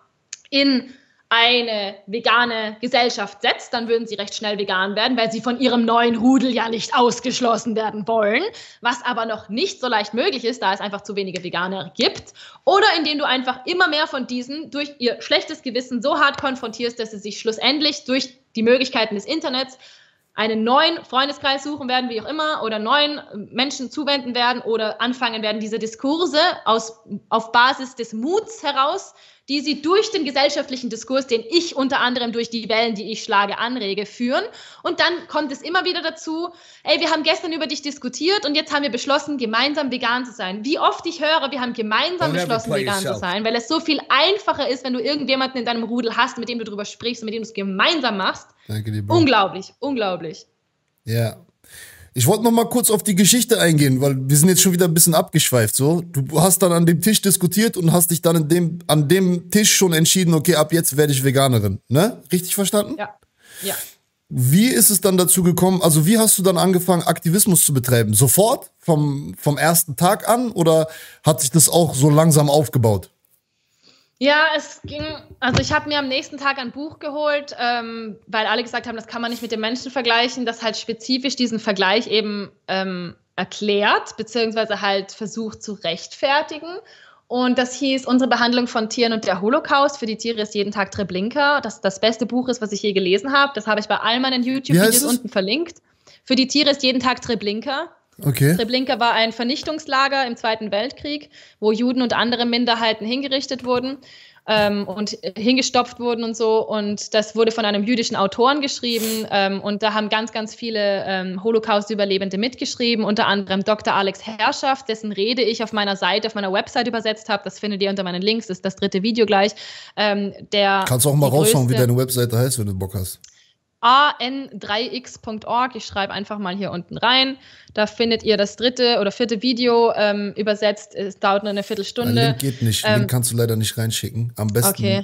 S2: in eine vegane Gesellschaft setzt, dann würden sie recht schnell vegan werden, weil sie von ihrem neuen Rudel ja nicht ausgeschlossen werden wollen, was aber noch nicht so leicht möglich ist, da es einfach zu wenige Veganer gibt. Oder indem du einfach immer mehr von diesen durch ihr schlechtes Gewissen so hart konfrontierst, dass sie sich schlussendlich durch die Möglichkeiten des Internets einen neuen Freundeskreis suchen werden, wie auch immer, oder neuen Menschen zuwenden werden oder anfangen werden, diese Diskurse aus, auf Basis des Muts heraus, die sie durch den gesellschaftlichen Diskurs, den ich unter anderem durch die Wellen, die ich schlage, anrege, führen. Und dann kommt es immer wieder dazu, ey, wir haben gestern über dich diskutiert und jetzt haben wir beschlossen, gemeinsam vegan zu sein. Wie oft ich höre, wir haben gemeinsam beschlossen, vegan zu sein, weil es so viel einfacher ist, wenn du irgendjemanden in deinem Rudel hast, mit dem du drüber sprichst und mit dem du es gemeinsam machst.
S1: Danke dir, Bro.
S2: Unglaublich, unglaublich.
S1: Ja. Ich wollte noch mal kurz auf die Geschichte eingehen, weil wir sind jetzt schon wieder ein bisschen abgeschweift. So, du hast dann an dem Tisch diskutiert und hast dich dann in dem, an dem Tisch schon entschieden, okay, ab jetzt werde ich Veganerin. Ne? Richtig verstanden?
S2: Ja. Ja.
S1: Wie ist es dann dazu gekommen? Also wie hast du dann angefangen, Aktivismus zu betreiben? Sofort? Vom, vom ersten Tag an? Oder hat sich das auch so langsam aufgebaut?
S2: Ja, es ging, also ich habe mir am nächsten Tag ein Buch geholt, ähm, weil alle gesagt haben, das kann man nicht mit dem Menschen vergleichen, das halt spezifisch diesen Vergleich eben ähm, erklärt, beziehungsweise halt versucht zu rechtfertigen. Und das hieß Unsere Behandlung von Tieren und der Holocaust. Für die Tiere ist jeden Tag Treblinka, das das beste Buch ist, was ich je gelesen habe. Das habe ich bei all meinen YouTube-Videos unten verlinkt. Für die Tiere ist jeden Tag Treblinka.
S1: Okay.
S2: Treblinka war ein Vernichtungslager im Zweiten Weltkrieg, wo Juden und andere Minderheiten hingerichtet wurden ähm, und hingestopft wurden und so. Und das wurde von einem jüdischen Autoren geschrieben. Ähm, und da haben ganz, ganz viele ähm, Holocaust-Überlebende mitgeschrieben, unter anderem Doktor Alex Herrschaft, dessen Rede ich auf meiner Seite, auf meiner Website übersetzt habe. Das findet ihr unter meinen Links, das ist das dritte Video gleich. Ähm, der
S1: Kannst du auch mal raushauen, wie deine Webseite heißt, wenn du Bock hast.
S2: a n drei x punkt org. Ich schreibe einfach mal hier unten rein. Da findet ihr das dritte oder vierte Video ähm, übersetzt. Es dauert nur eine Viertelstunde.
S1: Link geht nicht.
S2: Ähm,
S1: Link kannst du leider nicht reinschicken. Am besten.
S2: Okay.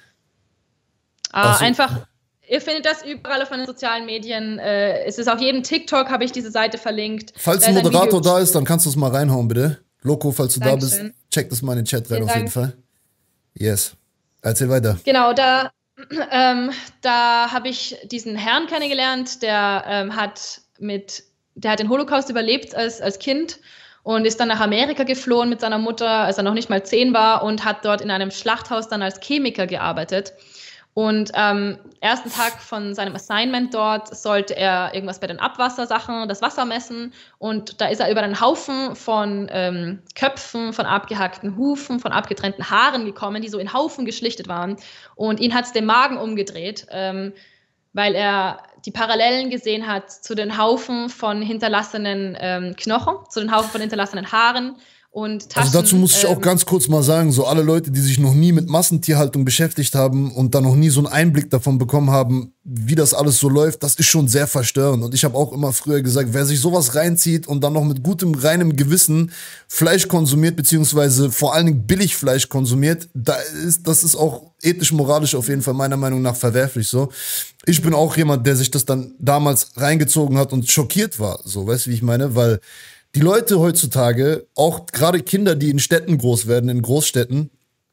S2: Ah, so. Einfach. Ihr findet das überall auf meinen sozialen Medien. Äh, es ist auf jedem TikTok, habe ich diese Seite verlinkt.
S1: Falls ein Moderator da ist, dann kannst du es mal reinhauen, bitte. Loco, falls du
S2: Dankeschön.
S1: da bist, check das mal in den Chat rein.
S2: Vielen
S1: auf
S2: Dank.
S1: jeden Fall. Yes. Erzähl weiter.
S2: Genau, da, ähm, da habe ich diesen Herrn kennengelernt, der ähm, hat mit, der hat den Holocaust überlebt als, als Kind und ist dann nach Amerika geflohen mit seiner Mutter, als er noch nicht mal zehn war, und hat dort in einem Schlachthaus dann als Chemiker gearbeitet. Und am ersten Tag von seinem Assignment dort sollte er irgendwas bei den Abwassersachen, das Wasser messen. Und da ist er über einen Haufen von ähm, Köpfen, von abgehackten Hufen, von abgetrennten Haaren gekommen, die so in Haufen geschlichtet waren. Und ihn hat es den Magen umgedreht, ähm, weil er die Parallelen gesehen hat zu den Haufen von hinterlassenen ähm, Knochen, zu den Haufen von hinterlassenen Haaren. Und Taschen,
S1: also dazu muss ich auch ähm, ganz kurz mal sagen, so alle Leute, die sich noch nie mit Massentierhaltung beschäftigt haben und da noch nie so einen Einblick davon bekommen haben, wie das alles so läuft, das ist schon sehr verstörend. Und ich habe auch immer früher gesagt, wer sich sowas reinzieht und dann noch mit gutem, reinem Gewissen Fleisch konsumiert, beziehungsweise vor allen Dingen Billigfleisch konsumiert, da ist, das ist auch ethisch, moralisch auf jeden Fall meiner Meinung nach verwerflich so. Ich bin auch jemand, der sich das dann damals reingezogen hat und schockiert war, so, weißt du, wie ich meine? Weil die Leute heutzutage, auch gerade Kinder, die in Städten groß werden, in Großstädten,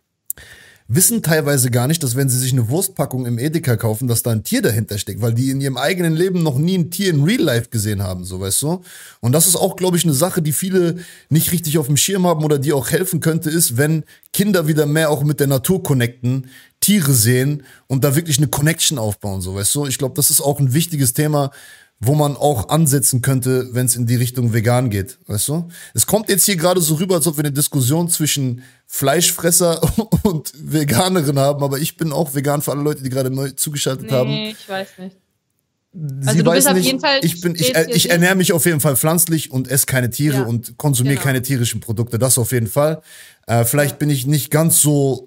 S1: wissen teilweise gar nicht, dass wenn sie sich eine Wurstpackung im Edeka kaufen, dass da ein Tier dahinter steckt, weil die in ihrem eigenen Leben noch nie ein Tier in Real Life gesehen haben, so, weißt du? Und das ist auch, glaube ich, eine Sache, die viele nicht richtig auf dem Schirm haben oder die auch helfen könnte, ist, wenn Kinder wieder mehr auch mit der Natur connecten, Tiere sehen und da wirklich eine Connection aufbauen, so, weißt du? Ich glaube, das ist auch ein wichtiges Thema, wo man auch ansetzen könnte, wenn es in die Richtung vegan geht, weißt du? Es kommt jetzt hier gerade so rüber, als ob wir eine Diskussion zwischen Fleischfresser und Veganerin haben, aber ich bin auch vegan für alle Leute, die gerade neu zugeschaltet
S2: nee,
S1: haben.
S2: Nee, ich weiß nicht.
S1: Sie
S2: also du
S1: weiß
S2: bist auf
S1: nicht,
S2: jeden Fall
S1: ich bin, ich, ich ernähre mich auf jeden Fall pflanzlich und esse keine Tiere
S2: ja,
S1: und konsumiere
S2: genau.
S1: keine tierischen Produkte, das auf jeden Fall. Äh, vielleicht ja. bin ich nicht ganz so,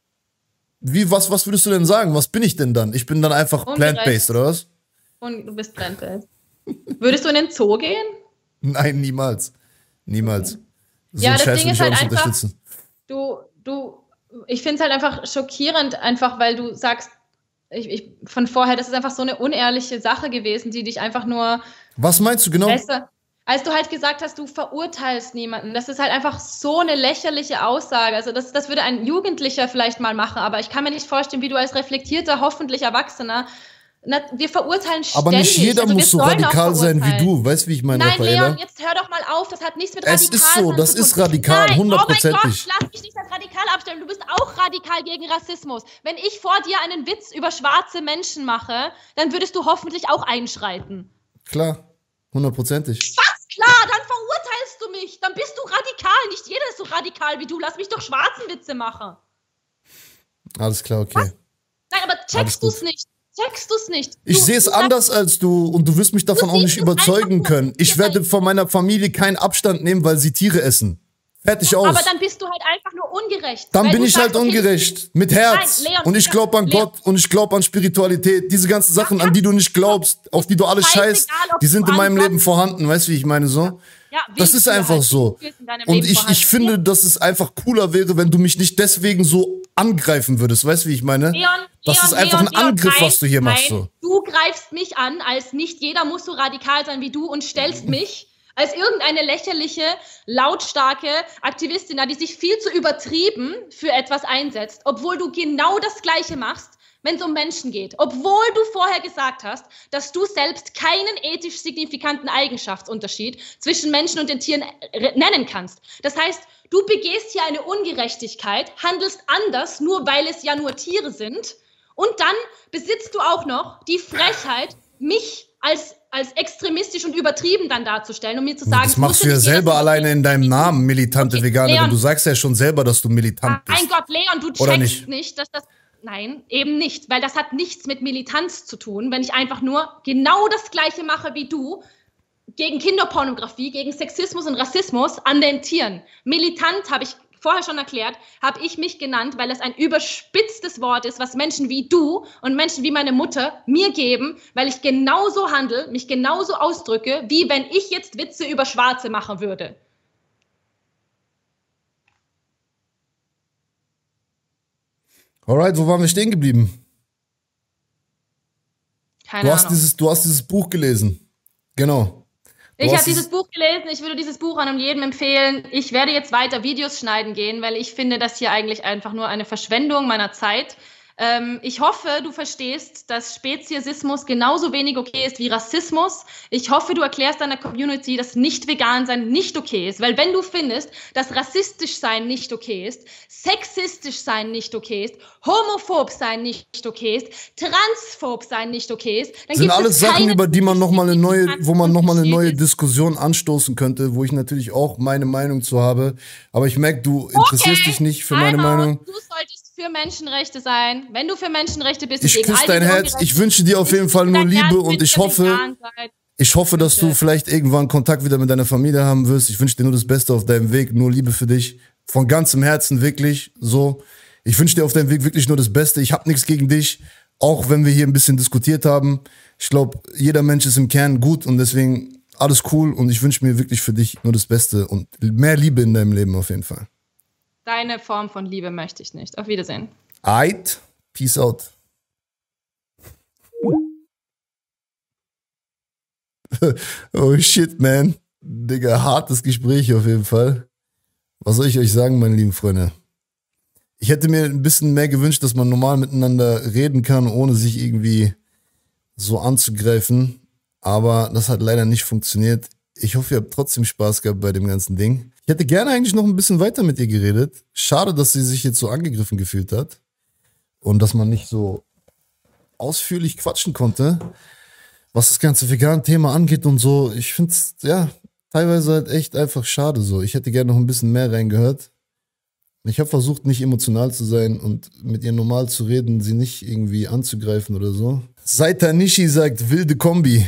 S1: wie, was, was würdest du denn sagen? Was bin ich denn dann? Ich bin dann einfach plant-based, oder was?
S2: Und du bist plant-based. Würdest du in den Zoo gehen?
S1: Nein, niemals. Niemals.
S2: Okay.
S1: So
S2: ja, das
S1: Scheiß
S2: Ding ist halt einfach,
S1: unterstützen.
S2: du, du, ich finde es halt einfach schockierend, einfach weil du sagst, ich, ich, von vorher, das ist einfach so eine unehrliche Sache gewesen, die dich einfach nur...
S1: Was meinst du genau?
S2: Weißt du, als du halt gesagt hast, du verurteilst niemanden, das ist halt einfach so eine lächerliche Aussage. Also das, das würde ein Jugendlicher vielleicht mal machen, aber ich kann mir nicht vorstellen, wie du als reflektierter, hoffentlich Erwachsener... Na, wir verurteilen ständig.
S1: Aber nicht jeder
S2: also
S1: muss so radikal sein wie du. Weißt du, wie ich meine,
S2: Nein,
S1: Raffaella?
S2: Leon, jetzt hör doch mal auf. Das hat nichts mit radikal
S1: Es ist so, das
S2: zu tun.
S1: ist radikal, hundertprozentig.
S2: Oh mein Gott, lass mich nicht als radikal abstellen. Du bist auch radikal gegen Rassismus. Wenn ich vor dir einen Witz über schwarze Menschen mache, dann würdest du hoffentlich auch einschreiten.
S1: Klar, hundertprozentig.
S2: Was? Klar, dann verurteilst du mich. Dann bist du radikal. Nicht jeder ist so radikal wie du. Lass mich doch schwarzen Witze machen.
S1: Alles klar, okay.
S2: Was? Nein, aber checkst du es nicht? Checkst du es nicht?
S1: Ich sehe es anders als du und du wirst mich davon auch nicht überzeugen können. Ich werde von meiner Familie keinen Abstand nehmen, weil sie Tiere essen. Fertig aus.
S2: Aber dann bist du halt einfach nur ungerecht.
S1: Dann bin ich halt ungerecht. Mit Herz.
S2: Nein, Leon,
S1: und ich glaube an
S2: Leon.
S1: Gott und ich glaube an Spiritualität. Diese ganzen Sachen, an die du nicht glaubst, auf die du alles scheißt, die sind in meinem Leben vorhanden. Weißt du, wie ich meine so?
S2: Ja,
S1: das ist einfach
S2: halt
S1: so. Und ich, ich finde, dass es einfach cooler wäre, wenn du mich nicht deswegen so angreifen würdest. Weißt du, wie ich meine?
S2: Leon,
S1: das
S2: Leon,
S1: ist einfach
S2: Leon,
S1: ein Angriff,
S2: Leon,
S1: was du hier
S2: nein,
S1: machst. So.
S2: Du greifst mich an, als nicht jeder muss so radikal sein wie du und stellst mich als irgendeine lächerliche, lautstarke Aktivistin, die sich viel zu übertrieben für etwas einsetzt, obwohl du genau das Gleiche machst, wenn es um Menschen geht. Obwohl du vorher gesagt hast, dass du selbst keinen ethisch signifikanten Eigenschaftsunterschied zwischen Menschen und den Tieren nennen kannst. Das heißt, du begehst hier eine Ungerechtigkeit, handelst anders, nur weil es ja nur Tiere sind. Und dann besitzt du auch noch die Frechheit, mich als, als extremistisch und übertrieben dann darzustellen, um mir zu sagen...
S1: Das machst du ja selber alleine in deinem Namen, militante okay, Veganerin. Leon, du sagst ja schon selber, dass du militant bist.
S2: Mein Gott, Leon, du
S1: Oder
S2: checkst
S1: nicht?
S2: nicht, dass das... Nein, eben nicht, weil das hat nichts mit Militanz zu tun, wenn ich einfach nur genau das Gleiche mache wie du gegen Kinderpornografie, gegen Sexismus und Rassismus an den Tieren. Militant, habe ich vorher schon erklärt, habe ich mich genannt, weil es ein überspitztes Wort ist, was Menschen wie du und Menschen wie meine Mutter mir geben, weil ich genauso handle, mich genauso ausdrücke, wie wenn ich jetzt Witze über Schwarze machen würde.
S1: Alright, wo waren wir stehen geblieben?
S2: Keine
S1: du hast
S2: Ahnung.
S1: Dieses, du hast dieses Buch gelesen. Genau. Du
S2: ich habe dieses Buch gelesen. Ich würde dieses Buch an jedem empfehlen. Ich werde jetzt weiter Videos schneiden gehen, weil ich finde das hier eigentlich einfach nur eine Verschwendung meiner Zeit. Ähm, ich hoffe, du verstehst, dass Speziesismus genauso wenig okay ist wie Rassismus. Ich hoffe, du erklärst deiner Community, dass nicht vegan sein nicht okay ist. Weil wenn du findest, dass rassistisch sein nicht okay ist, sexistisch sein nicht okay ist, homophob sein nicht okay ist, transphob sein nicht okay ist, dann
S1: sind
S2: gibt
S1: alles
S2: es
S1: Sachen, über die man noch mal eine neue, wo man nochmal eine neue
S2: ist.
S1: Diskussion anstoßen könnte, wo ich natürlich auch meine Meinung zu habe. Aber ich merke, du interessierst
S2: okay.
S1: dich nicht für meine
S2: Einmal.
S1: Meinung.
S2: Du solltest für Menschenrechte sein. Wenn du für Menschenrechte bist,
S1: ich küsse dein Herz. Ich wünsche dir auf jeden Fall nur Liebe und ich hoffe, ich hoffe, dass du vielleicht irgendwann Kontakt wieder mit deiner Familie haben wirst. Ich wünsche dir nur das Beste auf deinem Weg, nur Liebe für dich. Von ganzem Herzen, wirklich, so. Ich wünsche dir auf deinem Weg wirklich nur das Beste. Ich habe nichts gegen dich, auch wenn wir hier ein bisschen diskutiert haben. Ich glaube, jeder Mensch ist im Kern gut und deswegen alles cool und ich wünsche mir wirklich für dich nur das Beste und mehr Liebe in deinem Leben auf jeden Fall.
S2: Deine Form von Liebe möchte ich nicht. Auf Wiedersehen.
S1: Aight, peace out. Oh shit, man. Digga, hartes Gespräch auf jeden Fall. Was soll ich euch sagen, meine lieben Freunde? Ich hätte mir ein bisschen mehr gewünscht, dass man normal miteinander reden kann, ohne sich irgendwie so anzugreifen. Aber das hat leider nicht funktioniert. Ich hoffe, ihr habt trotzdem Spaß gehabt bei dem ganzen Ding. Ich hätte gerne eigentlich noch ein bisschen weiter mit ihr geredet. Schade, dass sie sich jetzt so angegriffen gefühlt hat. Und dass man nicht so ausführlich quatschen konnte, was das ganze vegane Thema angeht und so. Ich finde es, ja, teilweise halt echt einfach schade so. Ich hätte gerne noch ein bisschen mehr reingehört. Ich habe versucht, nicht emotional zu sein und mit ihr normal zu reden, sie nicht irgendwie anzugreifen oder so. Saita Nishi sagt, wilde Kombi.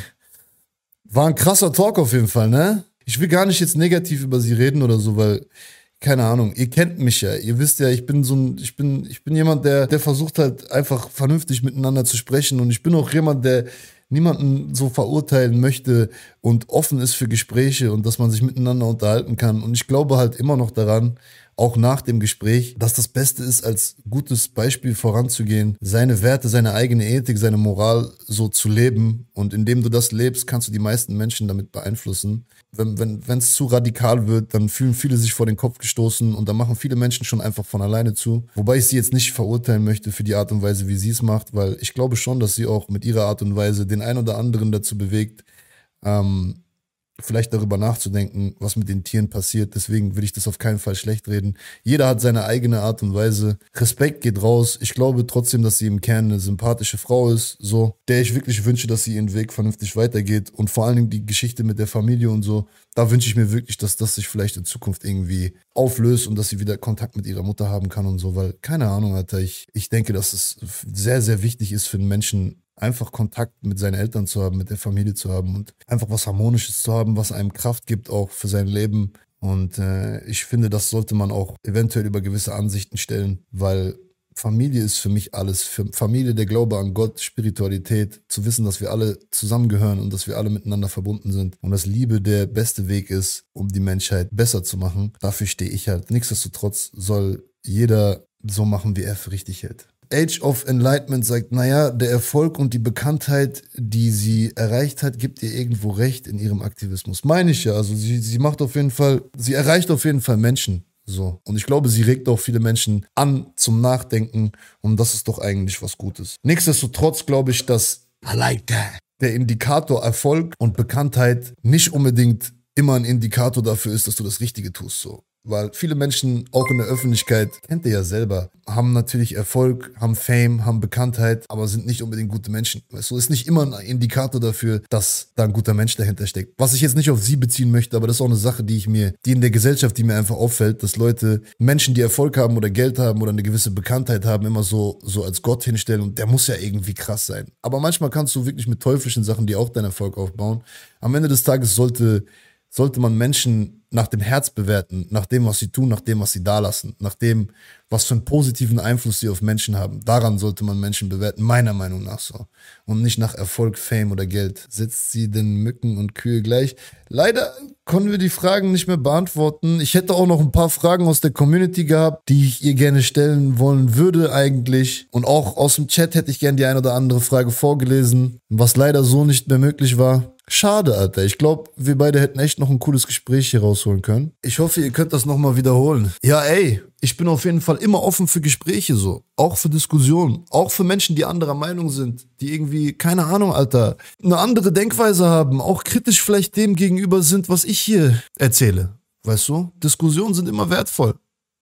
S1: War ein krasser Talk auf jeden Fall, ne? Ich will gar nicht jetzt negativ über sie reden oder so, weil, keine Ahnung, ihr kennt mich ja. Ihr wisst ja, ich bin so ein, ich bin, ich bin jemand, der, der versucht halt einfach vernünftig miteinander zu sprechen. Und ich bin auch jemand, der niemanden so verurteilen möchte und offen ist für Gespräche und dass man sich miteinander unterhalten kann. Und ich glaube halt immer noch daran, auch nach dem Gespräch, dass das Beste ist, als gutes Beispiel voranzugehen, seine Werte, seine eigene Ethik, seine Moral so zu leben. Und indem du das lebst, kannst du die meisten Menschen damit beeinflussen. Wenn wenn wenn es zu radikal wird, dann fühlen viele sich vor den Kopf gestoßen und dann machen viele Menschen schon einfach von alleine zu. Wobei ich sie jetzt nicht verurteilen möchte für die Art und Weise, wie sie es macht, weil ich glaube schon, dass sie auch mit ihrer Art und Weise den einen oder anderen dazu bewegt, ähm, vielleicht darüber nachzudenken, was mit den Tieren passiert. Deswegen will ich das auf keinen Fall schlecht reden. Jeder hat seine eigene Art und Weise. Respekt geht raus. Ich glaube trotzdem, dass sie im Kern eine sympathische Frau ist, so, der ich wirklich wünsche, dass sie ihren Weg vernünftig weitergeht. Und vor allen Dingen die Geschichte mit der Familie und so, da wünsche ich mir wirklich, dass das sich vielleicht in Zukunft irgendwie auflöst und dass sie wieder Kontakt mit ihrer Mutter haben kann und so, weil, keine Ahnung, Alter, ich, ich denke, dass es sehr, sehr wichtig ist für einen Menschen, einfach Kontakt mit seinen Eltern zu haben, mit der Familie zu haben und einfach was Harmonisches zu haben, was einem Kraft gibt, auch für sein Leben. Und äh, ich finde, das sollte man auch eventuell über gewisse Ansichten stellen, weil Familie ist für mich alles. Für Familie der Glaube an Gott, Spiritualität, zu wissen, dass wir alle zusammengehören und dass wir alle miteinander verbunden sind und dass Liebe der beste Weg ist, um die Menschheit besser zu machen. Dafür stehe ich halt. Nichtsdestotrotz soll jeder so machen, wie er für richtig hält. Age of Enlightenment sagt, naja, der Erfolg und die Bekanntheit, die sie erreicht hat, gibt ihr irgendwo recht in ihrem Aktivismus. Meine ich ja. Also sie, sie macht auf jeden Fall, sie erreicht auf jeden Fall Menschen. So. Und ich glaube, sie regt auch viele Menschen an zum Nachdenken. Und das ist doch eigentlich was Gutes. Nichtsdestotrotz glaube ich, dass I like that. Der Indikator Erfolg und Bekanntheit nicht unbedingt immer ein Indikator dafür ist, dass du das Richtige tust. So. Weil viele Menschen, auch in der Öffentlichkeit, kennt ihr ja selber, haben natürlich Erfolg, haben Fame, haben Bekanntheit, aber sind nicht unbedingt gute Menschen. Weißt du, ist nicht immer ein Indikator dafür, dass da ein guter Mensch dahinter steckt. Was ich jetzt nicht auf sie beziehen möchte, aber das ist auch eine Sache, die ich mir, die in der Gesellschaft, die mir einfach auffällt, dass Leute, Menschen, die Erfolg haben oder Geld haben oder eine gewisse Bekanntheit haben, immer so, so als Gott hinstellen und der muss ja irgendwie krass sein. Aber manchmal kannst du wirklich mit teuflischen Sachen, die auch deinen Erfolg aufbauen. Am Ende des Tages sollte, sollte man Menschen nach dem Herz bewerten, nach dem, was sie tun, nach dem, was sie dalassen, nach dem, was für einen positiven Einfluss sie auf Menschen haben. Daran sollte man Menschen bewerten, meiner Meinung nach so. Und nicht nach Erfolg, Fame oder Geld. Setzt sie den Mücken und Kühe gleich? Leider konnten wir die Fragen nicht mehr beantworten. Ich hätte auch noch ein paar Fragen aus der Community gehabt, die ich ihr gerne stellen wollen würde eigentlich. Und auch aus dem Chat hätte ich gerne die eine oder andere Frage vorgelesen, was leider so nicht mehr möglich war. Schade, Alter. Ich glaube, wir beide hätten echt noch ein cooles Gespräch hier rausholen können. Ich hoffe, ihr könnt das nochmal wiederholen. Ja, ey, ich bin auf jeden Fall immer offen für Gespräche so. Auch für Diskussionen. Auch für Menschen, die anderer Meinung sind. Die irgendwie, keine Ahnung, Alter, eine andere Denkweise haben. Auch kritisch vielleicht dem gegenüber sind, was ich hier erzähle. Weißt du? Diskussionen sind immer wertvoll.